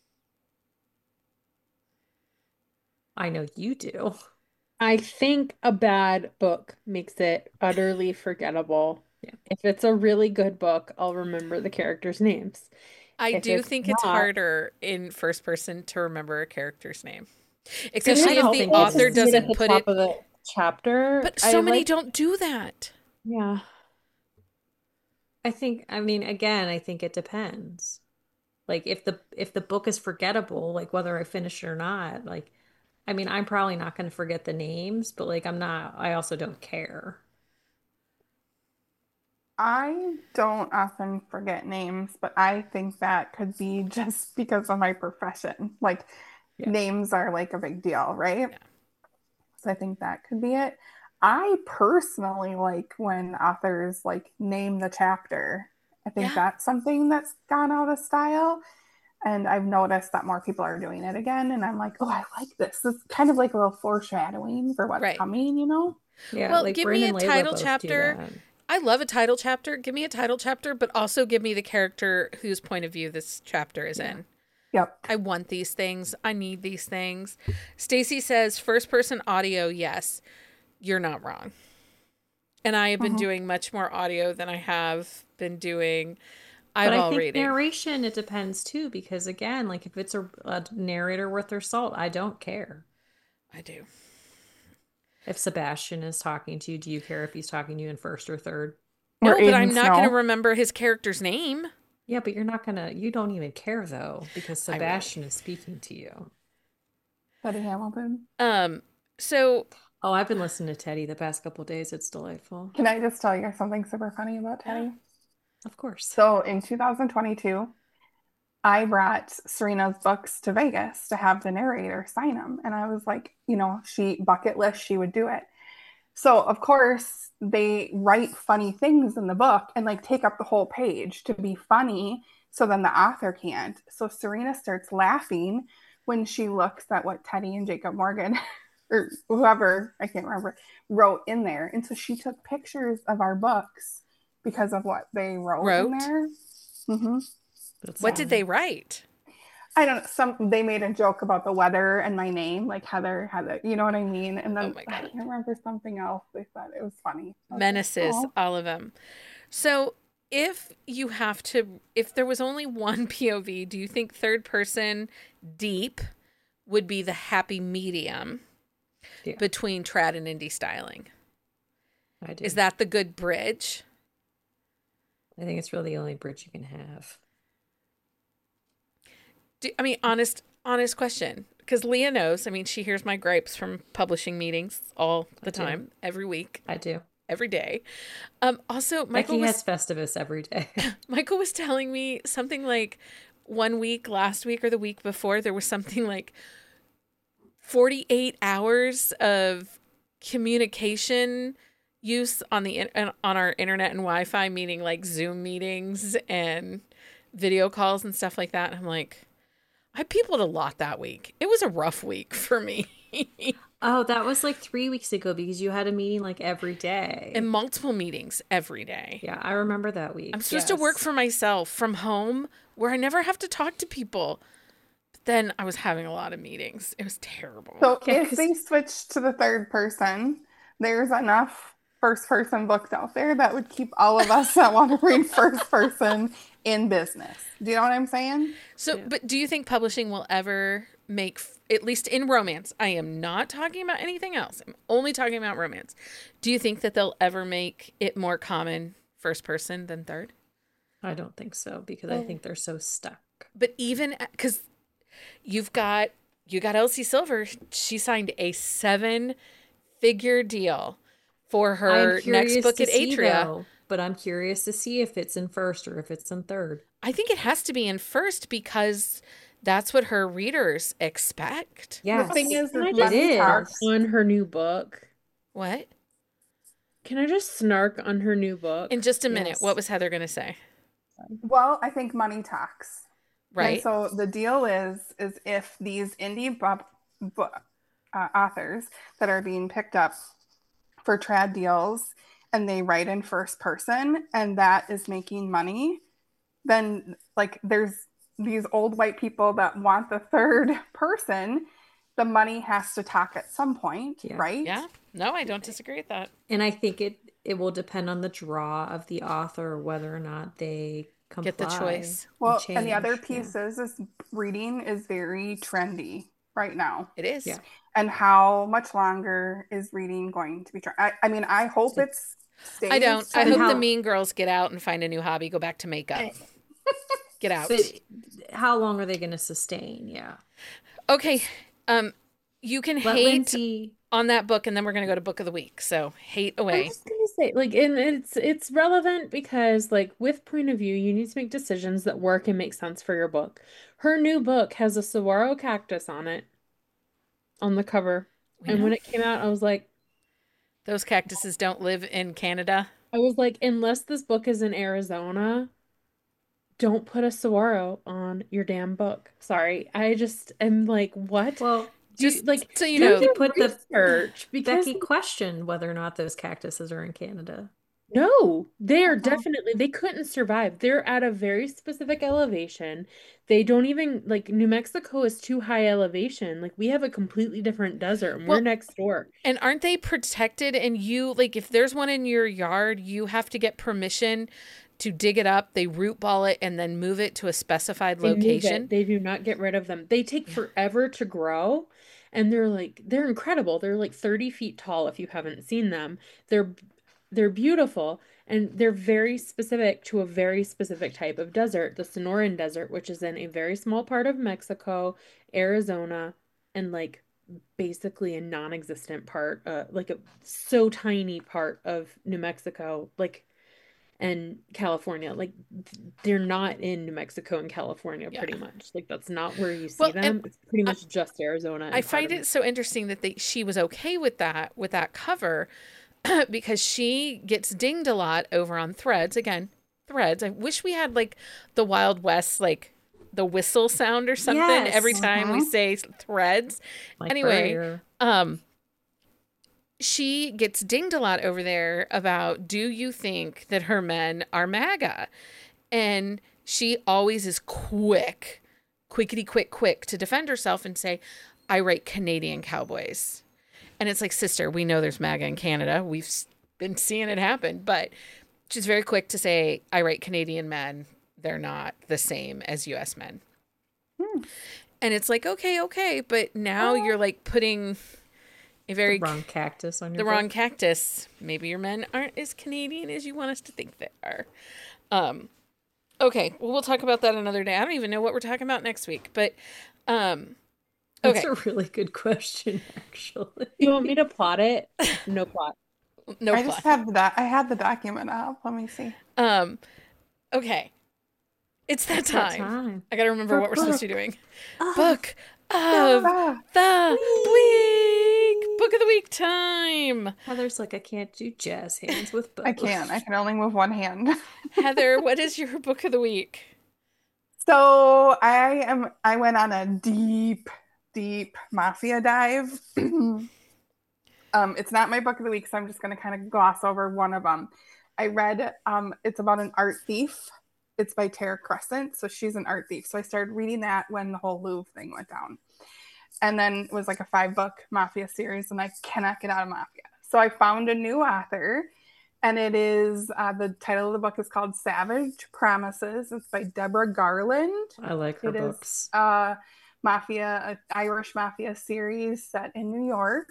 I know you do. I think a bad book makes it utterly forgettable. Yeah. If it's a really good book, I'll remember the characters' names. I if do it's think not, it's harder in first person to remember a character's name. Especially if the author doesn't the put top it of the chapter. But so I many like... don't do that. Yeah. I think, I mean, again, I think it depends. Like if the if the book is forgettable, like whether I finish it or not, like I mean, I'm probably not going to forget the names, but like I'm not, I also don't care. I don't often forget names, but I think that could be just because of my profession. Like yeah. names are like a big deal, right? Yeah. So I think that could be it. I personally like when authors like name the chapter. I think yeah. that's something that's gone out of style. And I've noticed that more people are doing it again. And I'm like, oh, I like this. It's kind of like a little foreshadowing for what's right. coming, you know? Yeah. Well, like give Brandon me a Layla title chapter. I love a title chapter. Give me a title chapter, but also give me the character whose point of view this chapter is yeah. in. Yep. I want these things. I need these things. Stacy says first person audio. Yes, you're not wrong. And I have been uh-huh. doing much more audio than I have been doing eyeball but I think reading. Narration, it depends too, because again, like if it's a, a narrator worth their salt, I don't care. I do. If Sebastian is talking to you, do you care if he's talking to you in first or third? No, or but I'm not going to remember his character's name. Yeah, but you're not going to, you don't even care though, because Sebastian is speaking to you. Teddy Hamilton. Um, so. Oh, I've been listening to Teddy the past couple of days. It's delightful. Can I just tell you something super funny about Teddy? Yeah. Of course. So in two thousand twenty-two, I brought Serena's books to Vegas to have the narrator sign them. And I was like, you know, she bucket list, she would do it. So of course they write funny things in the book and like take up the whole page to be funny. So then the author can't. So Serena starts laughing when she looks at what Teddy and Jacob Morgan or whoever, I can't remember, wrote in there. And so she took pictures of our books because of what they wrote, wrote? in there. Mm-hmm. What did they write? I don't know. Some they made a joke about the weather and my name, like Heather, Heather. You know what I mean? And then oh I can't remember something else they said. It was funny. Was Menaces, like, oh. all of them. So if you have to, if there was only one P O V, do you think third person deep would be the happy medium? Yeah, between trad and indie styling? I do. Is that the good bridge? I think it's really the only bridge you can have. Do, I mean, honest, honest question. Because Leah knows. I mean, she hears my gripes from publishing meetings all the I do. time, every week, I do. every day. Um, also, Michael Becky was has Festivus every day. Michael was telling me something like one week, last week or the week before, there was something like forty-eight hours of communication use on the in- on our internet and Wi-Fi, meaning like Zoom meetings and video calls and stuff like that. And I'm like, I peopled a lot that week. It was a rough week for me. Oh, that was like three weeks ago because you had a meeting like every day. And multiple meetings every day. Yeah, I remember that week. I'm supposed to work yes. for myself from home where I never have to talk to people. But then I was having a lot of meetings. It was terrible. So Yeah, if 'cause- they switch to the third person, there's enough first person books out there that would keep all of us that want to read first person in business. Do you know what I'm saying? So, Yeah. but do you think publishing will ever make, f- at least in romance, I am not talking about anything else. I'm only talking about romance. Do you think that they'll ever make it more common first person than third? I don't think so because I think they're so stuck. But even because you've got, you got Elsie Silver, she signed a seven figure deal for her I'm curious next book to at see, Atria. though, but I'm curious to see if it's in first or if it's in third. I think it has to be in first because that's what her readers expect. Yes, The thing is, Can I is just it money is. talks. on her new book? What? Can I just snark on her new book? In just a minute, Yes. what was Heather going to say? Well, I think money talks. Right? And so the deal is, is if these indie bu- bu- uh, authors that are being picked up for trad deals and they write in first person and that is making money, then like there's these old white people that want the third person, the money has to talk at some point, Yeah. right? Yeah. No, I don't disagree with that. And I think it it will depend on the draw of the author whether or not they comply. Get the choice. Well, and the other change, piece yeah. is, is reading is very trendy right now. It is. Yeah. And how much longer is reading going to be? Tr- I, I mean, I hope it's. I don't. I And hope how- the mean girls get out and find a new hobby, go back to makeup. Get out. But how long are they going to sustain? Yeah. Okay. Um, you can Let hate Lindsay. on that book, and then we're gonna go to book of the week. So hate I'm away. just gonna say, like, and it's it's relevant because, like, with point of view, you need to make decisions that work and make sense for your book. Her new book has a saguaro cactus on it, on the cover, We and know. when it came out, I was like, Those cactuses don't live in Canada. I was like, unless this book is in Arizona, don't put a saguaro on your damn book. Sorry, I just am like, what? Well, Do you- Just like, so you do know, your put the- research because Becky questioned whether or not those cactuses are in Canada. no, they are Uh-huh. definitely, they couldn't survive. They're at a very specific elevation. They don't even, like, New Mexico is too high elevation. Like, we have a completely different desert and Well, we're next door. And aren't they protected? And you, like, if there's one in your yard, you have to get permission to dig it up. They root ball it and then move it to a specified They move it. location. They do not get rid of them. They take forever to grow. And they're like, they're incredible. They're like thirty feet tall if you haven't seen them. They're they're beautiful and they're very specific to a very specific type of desert, the Sonoran Desert, which is in a very small part of Mexico, Arizona, and like basically a non-existent part, uh, like a so tiny part of New Mexico, like and California. Like they're not in New Mexico and California Yeah. pretty much. Like that's not where you see Well, them. and It's pretty much just Arizona. and I part find of it so interesting that they, she was okay with that, with that cover, because she gets dinged a lot over on Threads. Again, Threads. I wish we had like the Wild West, like the whistle sound or something Yes. every time we Mhm. say Threads. Like Anyway, Burrier. Um, she gets dinged a lot over there about, do you think that her men are MAGA? And she always is quick, quickety quick, quick to defend herself and say, I write Canadian cowboys. And it's like, sister, we know there's MAGA in Canada. We've s- been seeing it happen. But she's very quick to say, I write Canadian men. They're not the same as U S men. Hmm. And it's like, okay, okay. But now you're like putting A The very wrong cactus on your the wrong book. cactus. Maybe your men aren't as Canadian as you want us to think they are. Um, okay, well, we'll talk about that another day. I don't even know what we're talking about next week, but um, That's okay, a really good question, actually. You want me to plot it? No plot. no I just plot. have the doc- I had the document up. Let me see. Um, okay, it's that It's that time. time. I gotta remember For what we're supposed to be book doing. of Book of Ah, the week. week. Book of the week time. Heather's like, I can't do jazz hands with both. I can't. I can only move one hand. Heather, what is your book of the week? So I am. I went on a deep, deep mafia dive. Um, it's not my book of the week, so I'm just going to kind of gloss over one of them. I read. Um, it's about an art thief. It's by Tara Crescent, so she's an art thief. So I started reading that when the whole Louvre thing went down, and then it was like a five book mafia series, and I cannot get out of mafia. So I found a new author, and it is uh, the title of the book is called Savage Promises. It's by Deborah Garland. I like her It is books. a mafia, an Irish mafia series set in New York,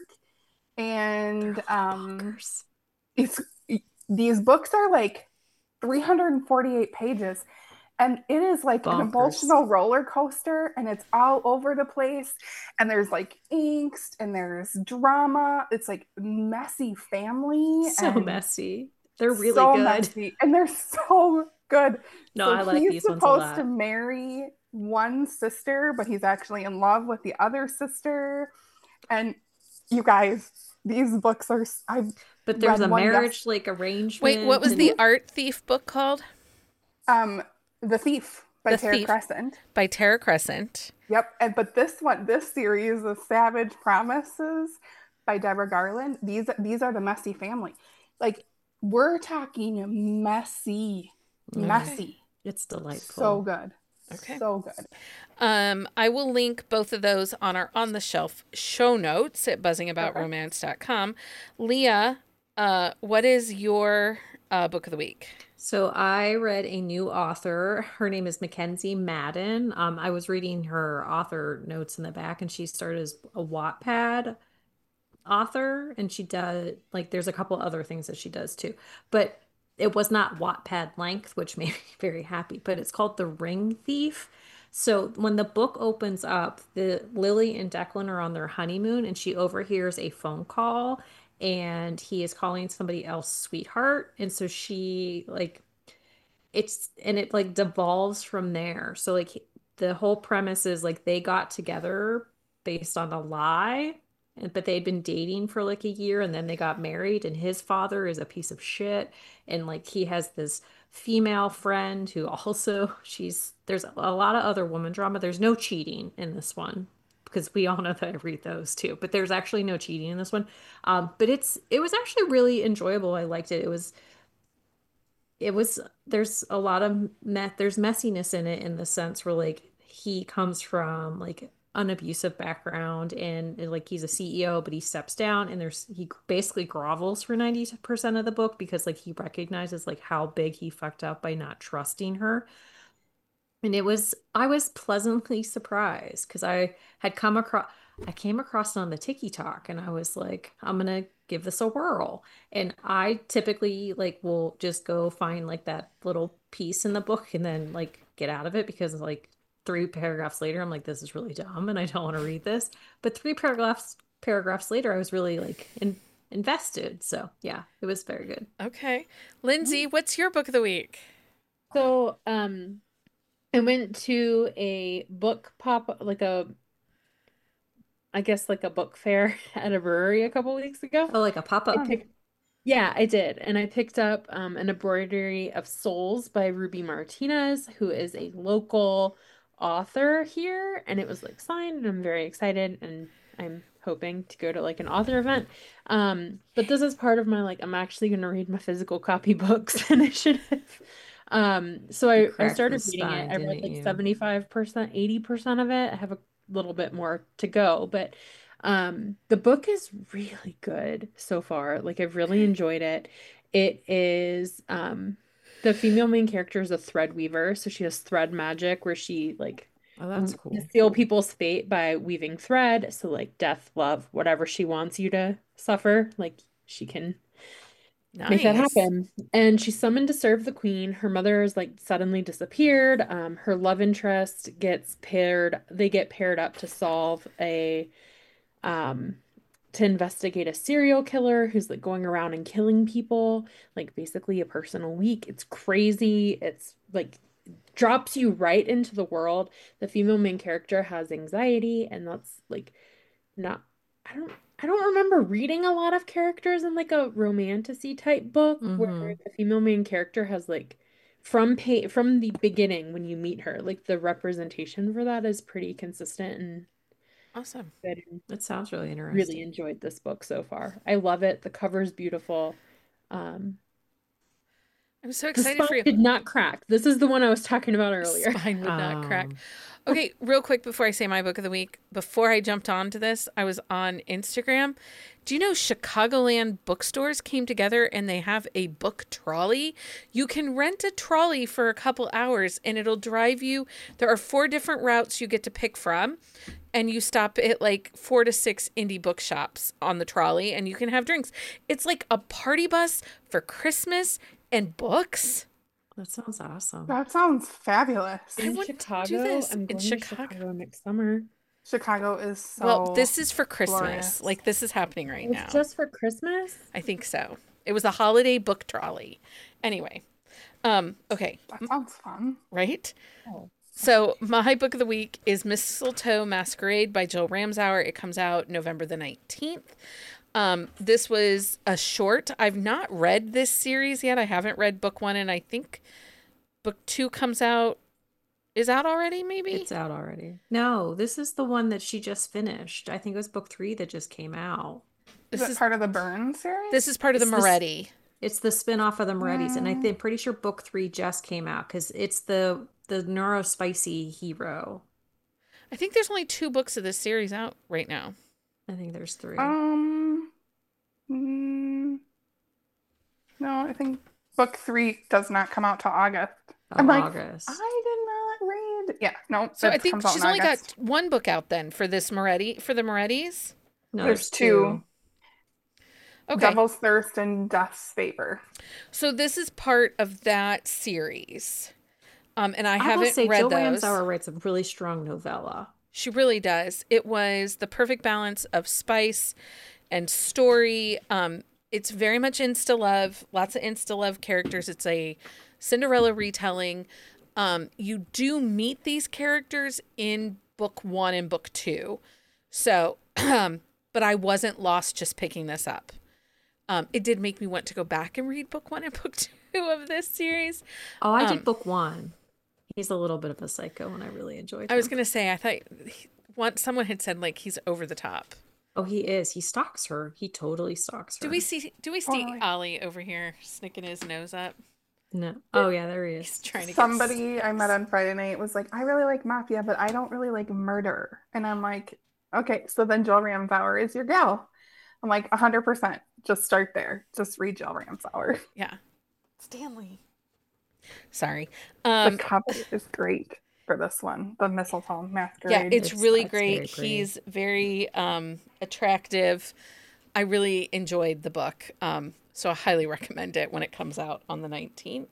and They're um, bonkers. it's these books are like three hundred forty-eight pages, and it is like an Bonkers. emotional roller coaster, and it's all over the place, and there's like angst and there's drama. It's like messy family So and messy. They're really so good. messy, and they're so good. No, So I like he's these ones a supposed to lot. marry one sister, but he's actually in love with the other sister. And you guys, these books are. I've But there's read a one yes. marriage like arrangement. Wait, what was and the art thief book called? Um, The Thief by The Tara Thief. Crescent. By Tara Crescent. Yep. And but this one, this series, The Savage Promises by Deborah Garland. These these are the messy family. Like we're talking messy, Okay. messy. It's delightful. So good. Okay. So good. Um, I will link both of those on our on the shelf show notes at buzzing about romance dot com. Leah, uh, what is your uh, book of the week? So I read a new author. Her name is Mackenzie Madden. Um, I was reading her author notes in the back, and she started as a Wattpad author, and she does like there's a couple other things that she does too, but it was not Wattpad length, which made me very happy. But it's called The Ring Thief. So when the book opens up, the Lily and Declan are on their honeymoon, and she overhears a phone call, and he is calling somebody else sweetheart, and so she like it's and it like devolves from there. So like the whole premise is like they got together based on a lie, and but they'd been dating for like a year and then they got married, and his father is a piece of shit, and like he has this female friend who also she's there's a lot of other woman drama. There's no cheating in this one because we all know that I read those too, but there's actually no cheating in this one. Um, but it's it was actually really enjoyable. I liked it. It was it was there's a lot of me there's messiness in it in the sense where like he comes from like an abusive background, and, and like he's a C E O but he steps down, and there's he basically grovels for ninety percent of the book because like he recognizes like how big he fucked up by not trusting her. And it was I was pleasantly surprised because I had come across I came across it on the Tiki Talk, and I was like, I'm gonna give this a whirl. And I typically like will just go find like that little piece in the book and then like get out of it because like three paragraphs later I'm like, this is really dumb and I don't want to read this. But three paragraphs paragraphs later I was really like in, invested. So yeah, it was very good. Okay. Lindsay, what's your book of the week? So, um, I went to a book pop, like a, I guess like a book fair at a brewery a couple weeks ago. Oh, like a I pop-up. picked, yeah, I did. And I picked up um, an embroidery of souls by Ruby Martinez, who is a local author here. And it was like signed, and I'm very excited. And I'm hoping to go to like an author event. Um, but this is part of my like, I'm actually going to read my physical copy books initiative. Um, so I, I cracked the started reading spine, it. I read didn't like you? seventy-five percent, eighty percent of it. I have a little bit more to go, but um, the book is really good so far. Like I've really enjoyed it. It is um the female main character is a thread weaver, so she has thread magic where she like Oh, that's to cool. seal people's fate by weaving thread. So like death, love, whatever she wants you to suffer, like she can make that Nice. happen. And she's summoned to serve the queen. Her mother is like suddenly disappeared. Um, her love interest gets paired, they get paired up to solve a um to investigate a serial killer who's like going around and killing people, like basically a person a week. It's crazy. It's like drops you right into the world. The female main character has anxiety, and that's like not I don't I don't remember reading a lot of characters in like a romantasy type book where Mm-hmm. the female main character has like from pay from the beginning when you meet her, like the representation for that is pretty consistent and Awesome. good. And That sounds really really interesting. enjoyed this book so far. I love it. The cover's beautiful. Um, I'm so the excited spine for you. did not crack. This is the one I was talking about earlier. Spine would not crack. Um, Okay, real quick before I say my book of the week, before I jumped onto this, I was on Instagram. Do you know Chicagoland bookstores came together and they have a book trolley? You can rent a trolley for a couple hours and it'll drive you. There are four different routes you get to pick from, and you stop at like four to six indie bookshops on the trolley and you can have drinks. It's like a party bus for Christmas and books. that sounds awesome. That sounds fabulous. I In want to do Chicago, this I'm in going to Chicago. Chicago next summer. Chicago is so Well, this is for Christmas. glorious. Like this is happening right It's now. just for Christmas? I think so. It was a holiday book trolley. Anyway, um, okay, That sounds fun. right? Oh. So my book of the week is Mistletoe Masquerade by Jill Ramsauer. It comes out November the nineteenth. Um, this was a short. I've not read this series yet. I haven't read book one, and I think book two comes out, is out already, maybe? It's out already. No, this is the one that she just finished. I think it was book three that just came out. Is This it is part of the Burn series? this is part of the It's this- Moretti. It's the spin-off of the Morettis, and I Mm. think pretty sure book three just came out because it's the the neurospicy hero. I think there's only two books of this series out right now. I think there's three. Um, mm, no, I think book three does not come out till August. Oh, I'm like, August. I did not read. Yeah, no. So I it think comes out she's in only August. got one book out then for this Moretti, for the Morettis. No, There's there's two. Okay. Devil's Thirst and Death's Favor. So this is part of that series. Um, and I I will haven't say read Jill those. Ramsauer writes a really strong novella. She really does. It was the perfect balance of spice and story. Um, it's very much insta love, lots of insta love characters. It's a Cinderella retelling. Um, you do meet these characters in book one and book two. So, but I wasn't lost just picking this up. Um, it did make me want to go back and read book one and book two of this series. Oh, I Um, did book one. He's a little bit of a psycho, and I really enjoyed I was him. going to say, I thought he, once someone had said like he's over the top. Oh, he is. He stalks her. He totally stalks her. Do we see? Do we see Totally. Ollie over here snicking his nose up? No. Oh, yeah, there he He's is. trying to Somebody I met on Friday night was like, I really like mafia, but I don't really like murder. And I'm like, okay, so then Jill Ramsauer is your gal. I'm like, one hundred percent. Just start there. Just read Jill Ramsauer. Get yeah, Stanley. Sorry. The Um, cover is great for this one. The Mistletoe yeah, Masquerade. it's It's- really it's very great. pretty. He's very um attractive. I really enjoyed the book. Um, so I highly recommend it when it comes out on the nineteenth.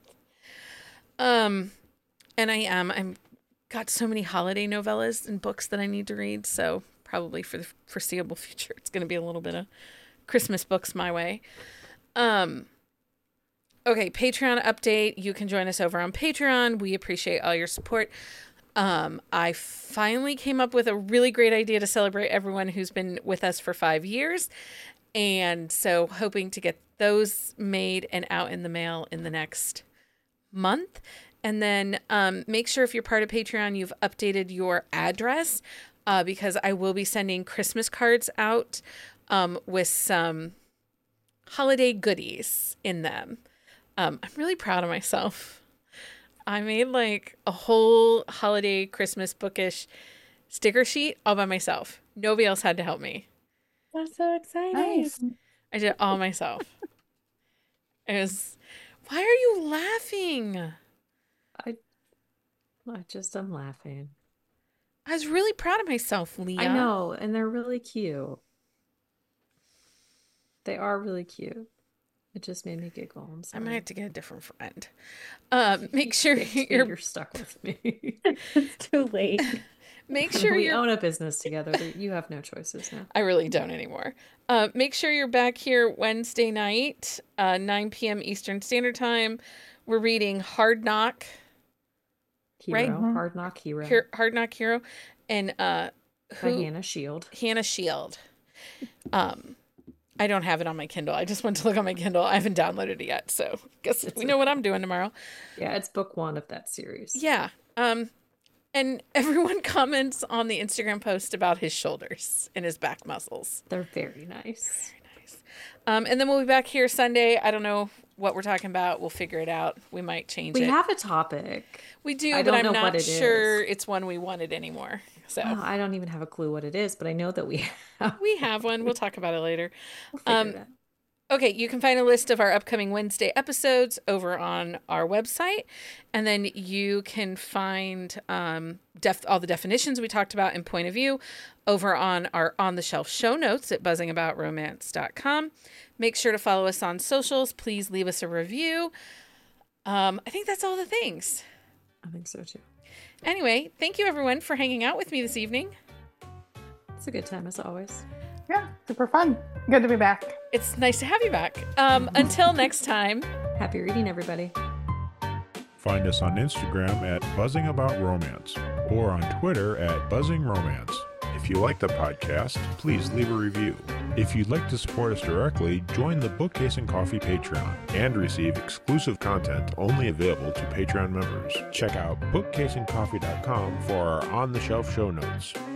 Um, and I am I'm got so many holiday novellas and books that I need to read. So probably for the foreseeable future, it's going to be a little bit of Christmas books my way. Um, okay, Patreon update. You can join us over on Patreon. We appreciate all your support. Um, I finally came up with a really great idea to celebrate everyone who's been with us for five years. And so hoping to get those made and out in the mail in the next month. And then um, make sure if you're part of Patreon, you've updated your address uh, because I will be sending Christmas cards out um, with some holiday goodies in them. Um, I'm really proud of myself. I made like a whole holiday Christmas bookish sticker sheet all by myself. Nobody else had to help me. That's so exciting. Nice. I did it all myself. It was, why are you laughing? I just am laughing. I was really proud of myself, Leah. I know, and they're really cute. They are really cute. It just made me giggle. I'm I sorry. might have to get a different friend. Um, make sure you're, you're stuck with me. It's too late. Make sure we you're own a business together. You have no choices now. I really don't anymore. Uh, make sure you're back here Wednesday night, uh, nine p.m. Eastern Standard Time. We're reading Hard Knock, Hero, right? Hard Knock Hero. Her- Hard Knock Hero, and uh, By who? Hannah Shield. Hannah Shield. Um, I don't have it on my Kindle. I just went to look on my Kindle. I haven't downloaded it yet, so guess It's we a- know what I'm doing tomorrow. Yeah, it's book one of that series. Yeah. Um, and everyone comments on the Instagram post about his shoulders and his back muscles. They're very nice. Um, and then we'll be back here Sunday. I don't know what we're talking about. We'll figure it out. We might change We it. have a topic. we do, I but don't I'm know not what it sure is. it's one we wanted anymore. So Oh, I don't even have a clue what it is, but I know that we have. we have one. We'll talk about it later. We'll figure Um, it out. Okay, you can find a list of our upcoming Wednesday episodes over on our website. And then you can find um, def- all the definitions we talked about in Point of View over on our On the Shelf show notes at buzzing about romance dot com. Make sure to follow us on socials. Please leave us a review. Um, I think that's all the things. I think so too. Anyway, thank you everyone for hanging out with me this evening. It's a good time as always. Yeah, super fun. Good to be back. It's nice to have you back. Um, until next time. Happy reading, everybody. Find us on Instagram at Buzzing About Romance or on Twitter at Buzzing Romance. If you like the podcast, please leave a review. If you'd like to support us directly, join the Bookcase and Coffee Patreon and receive exclusive content only available to Patreon members. Check out bookcase and coffee dot com for our on-the-shelf show notes.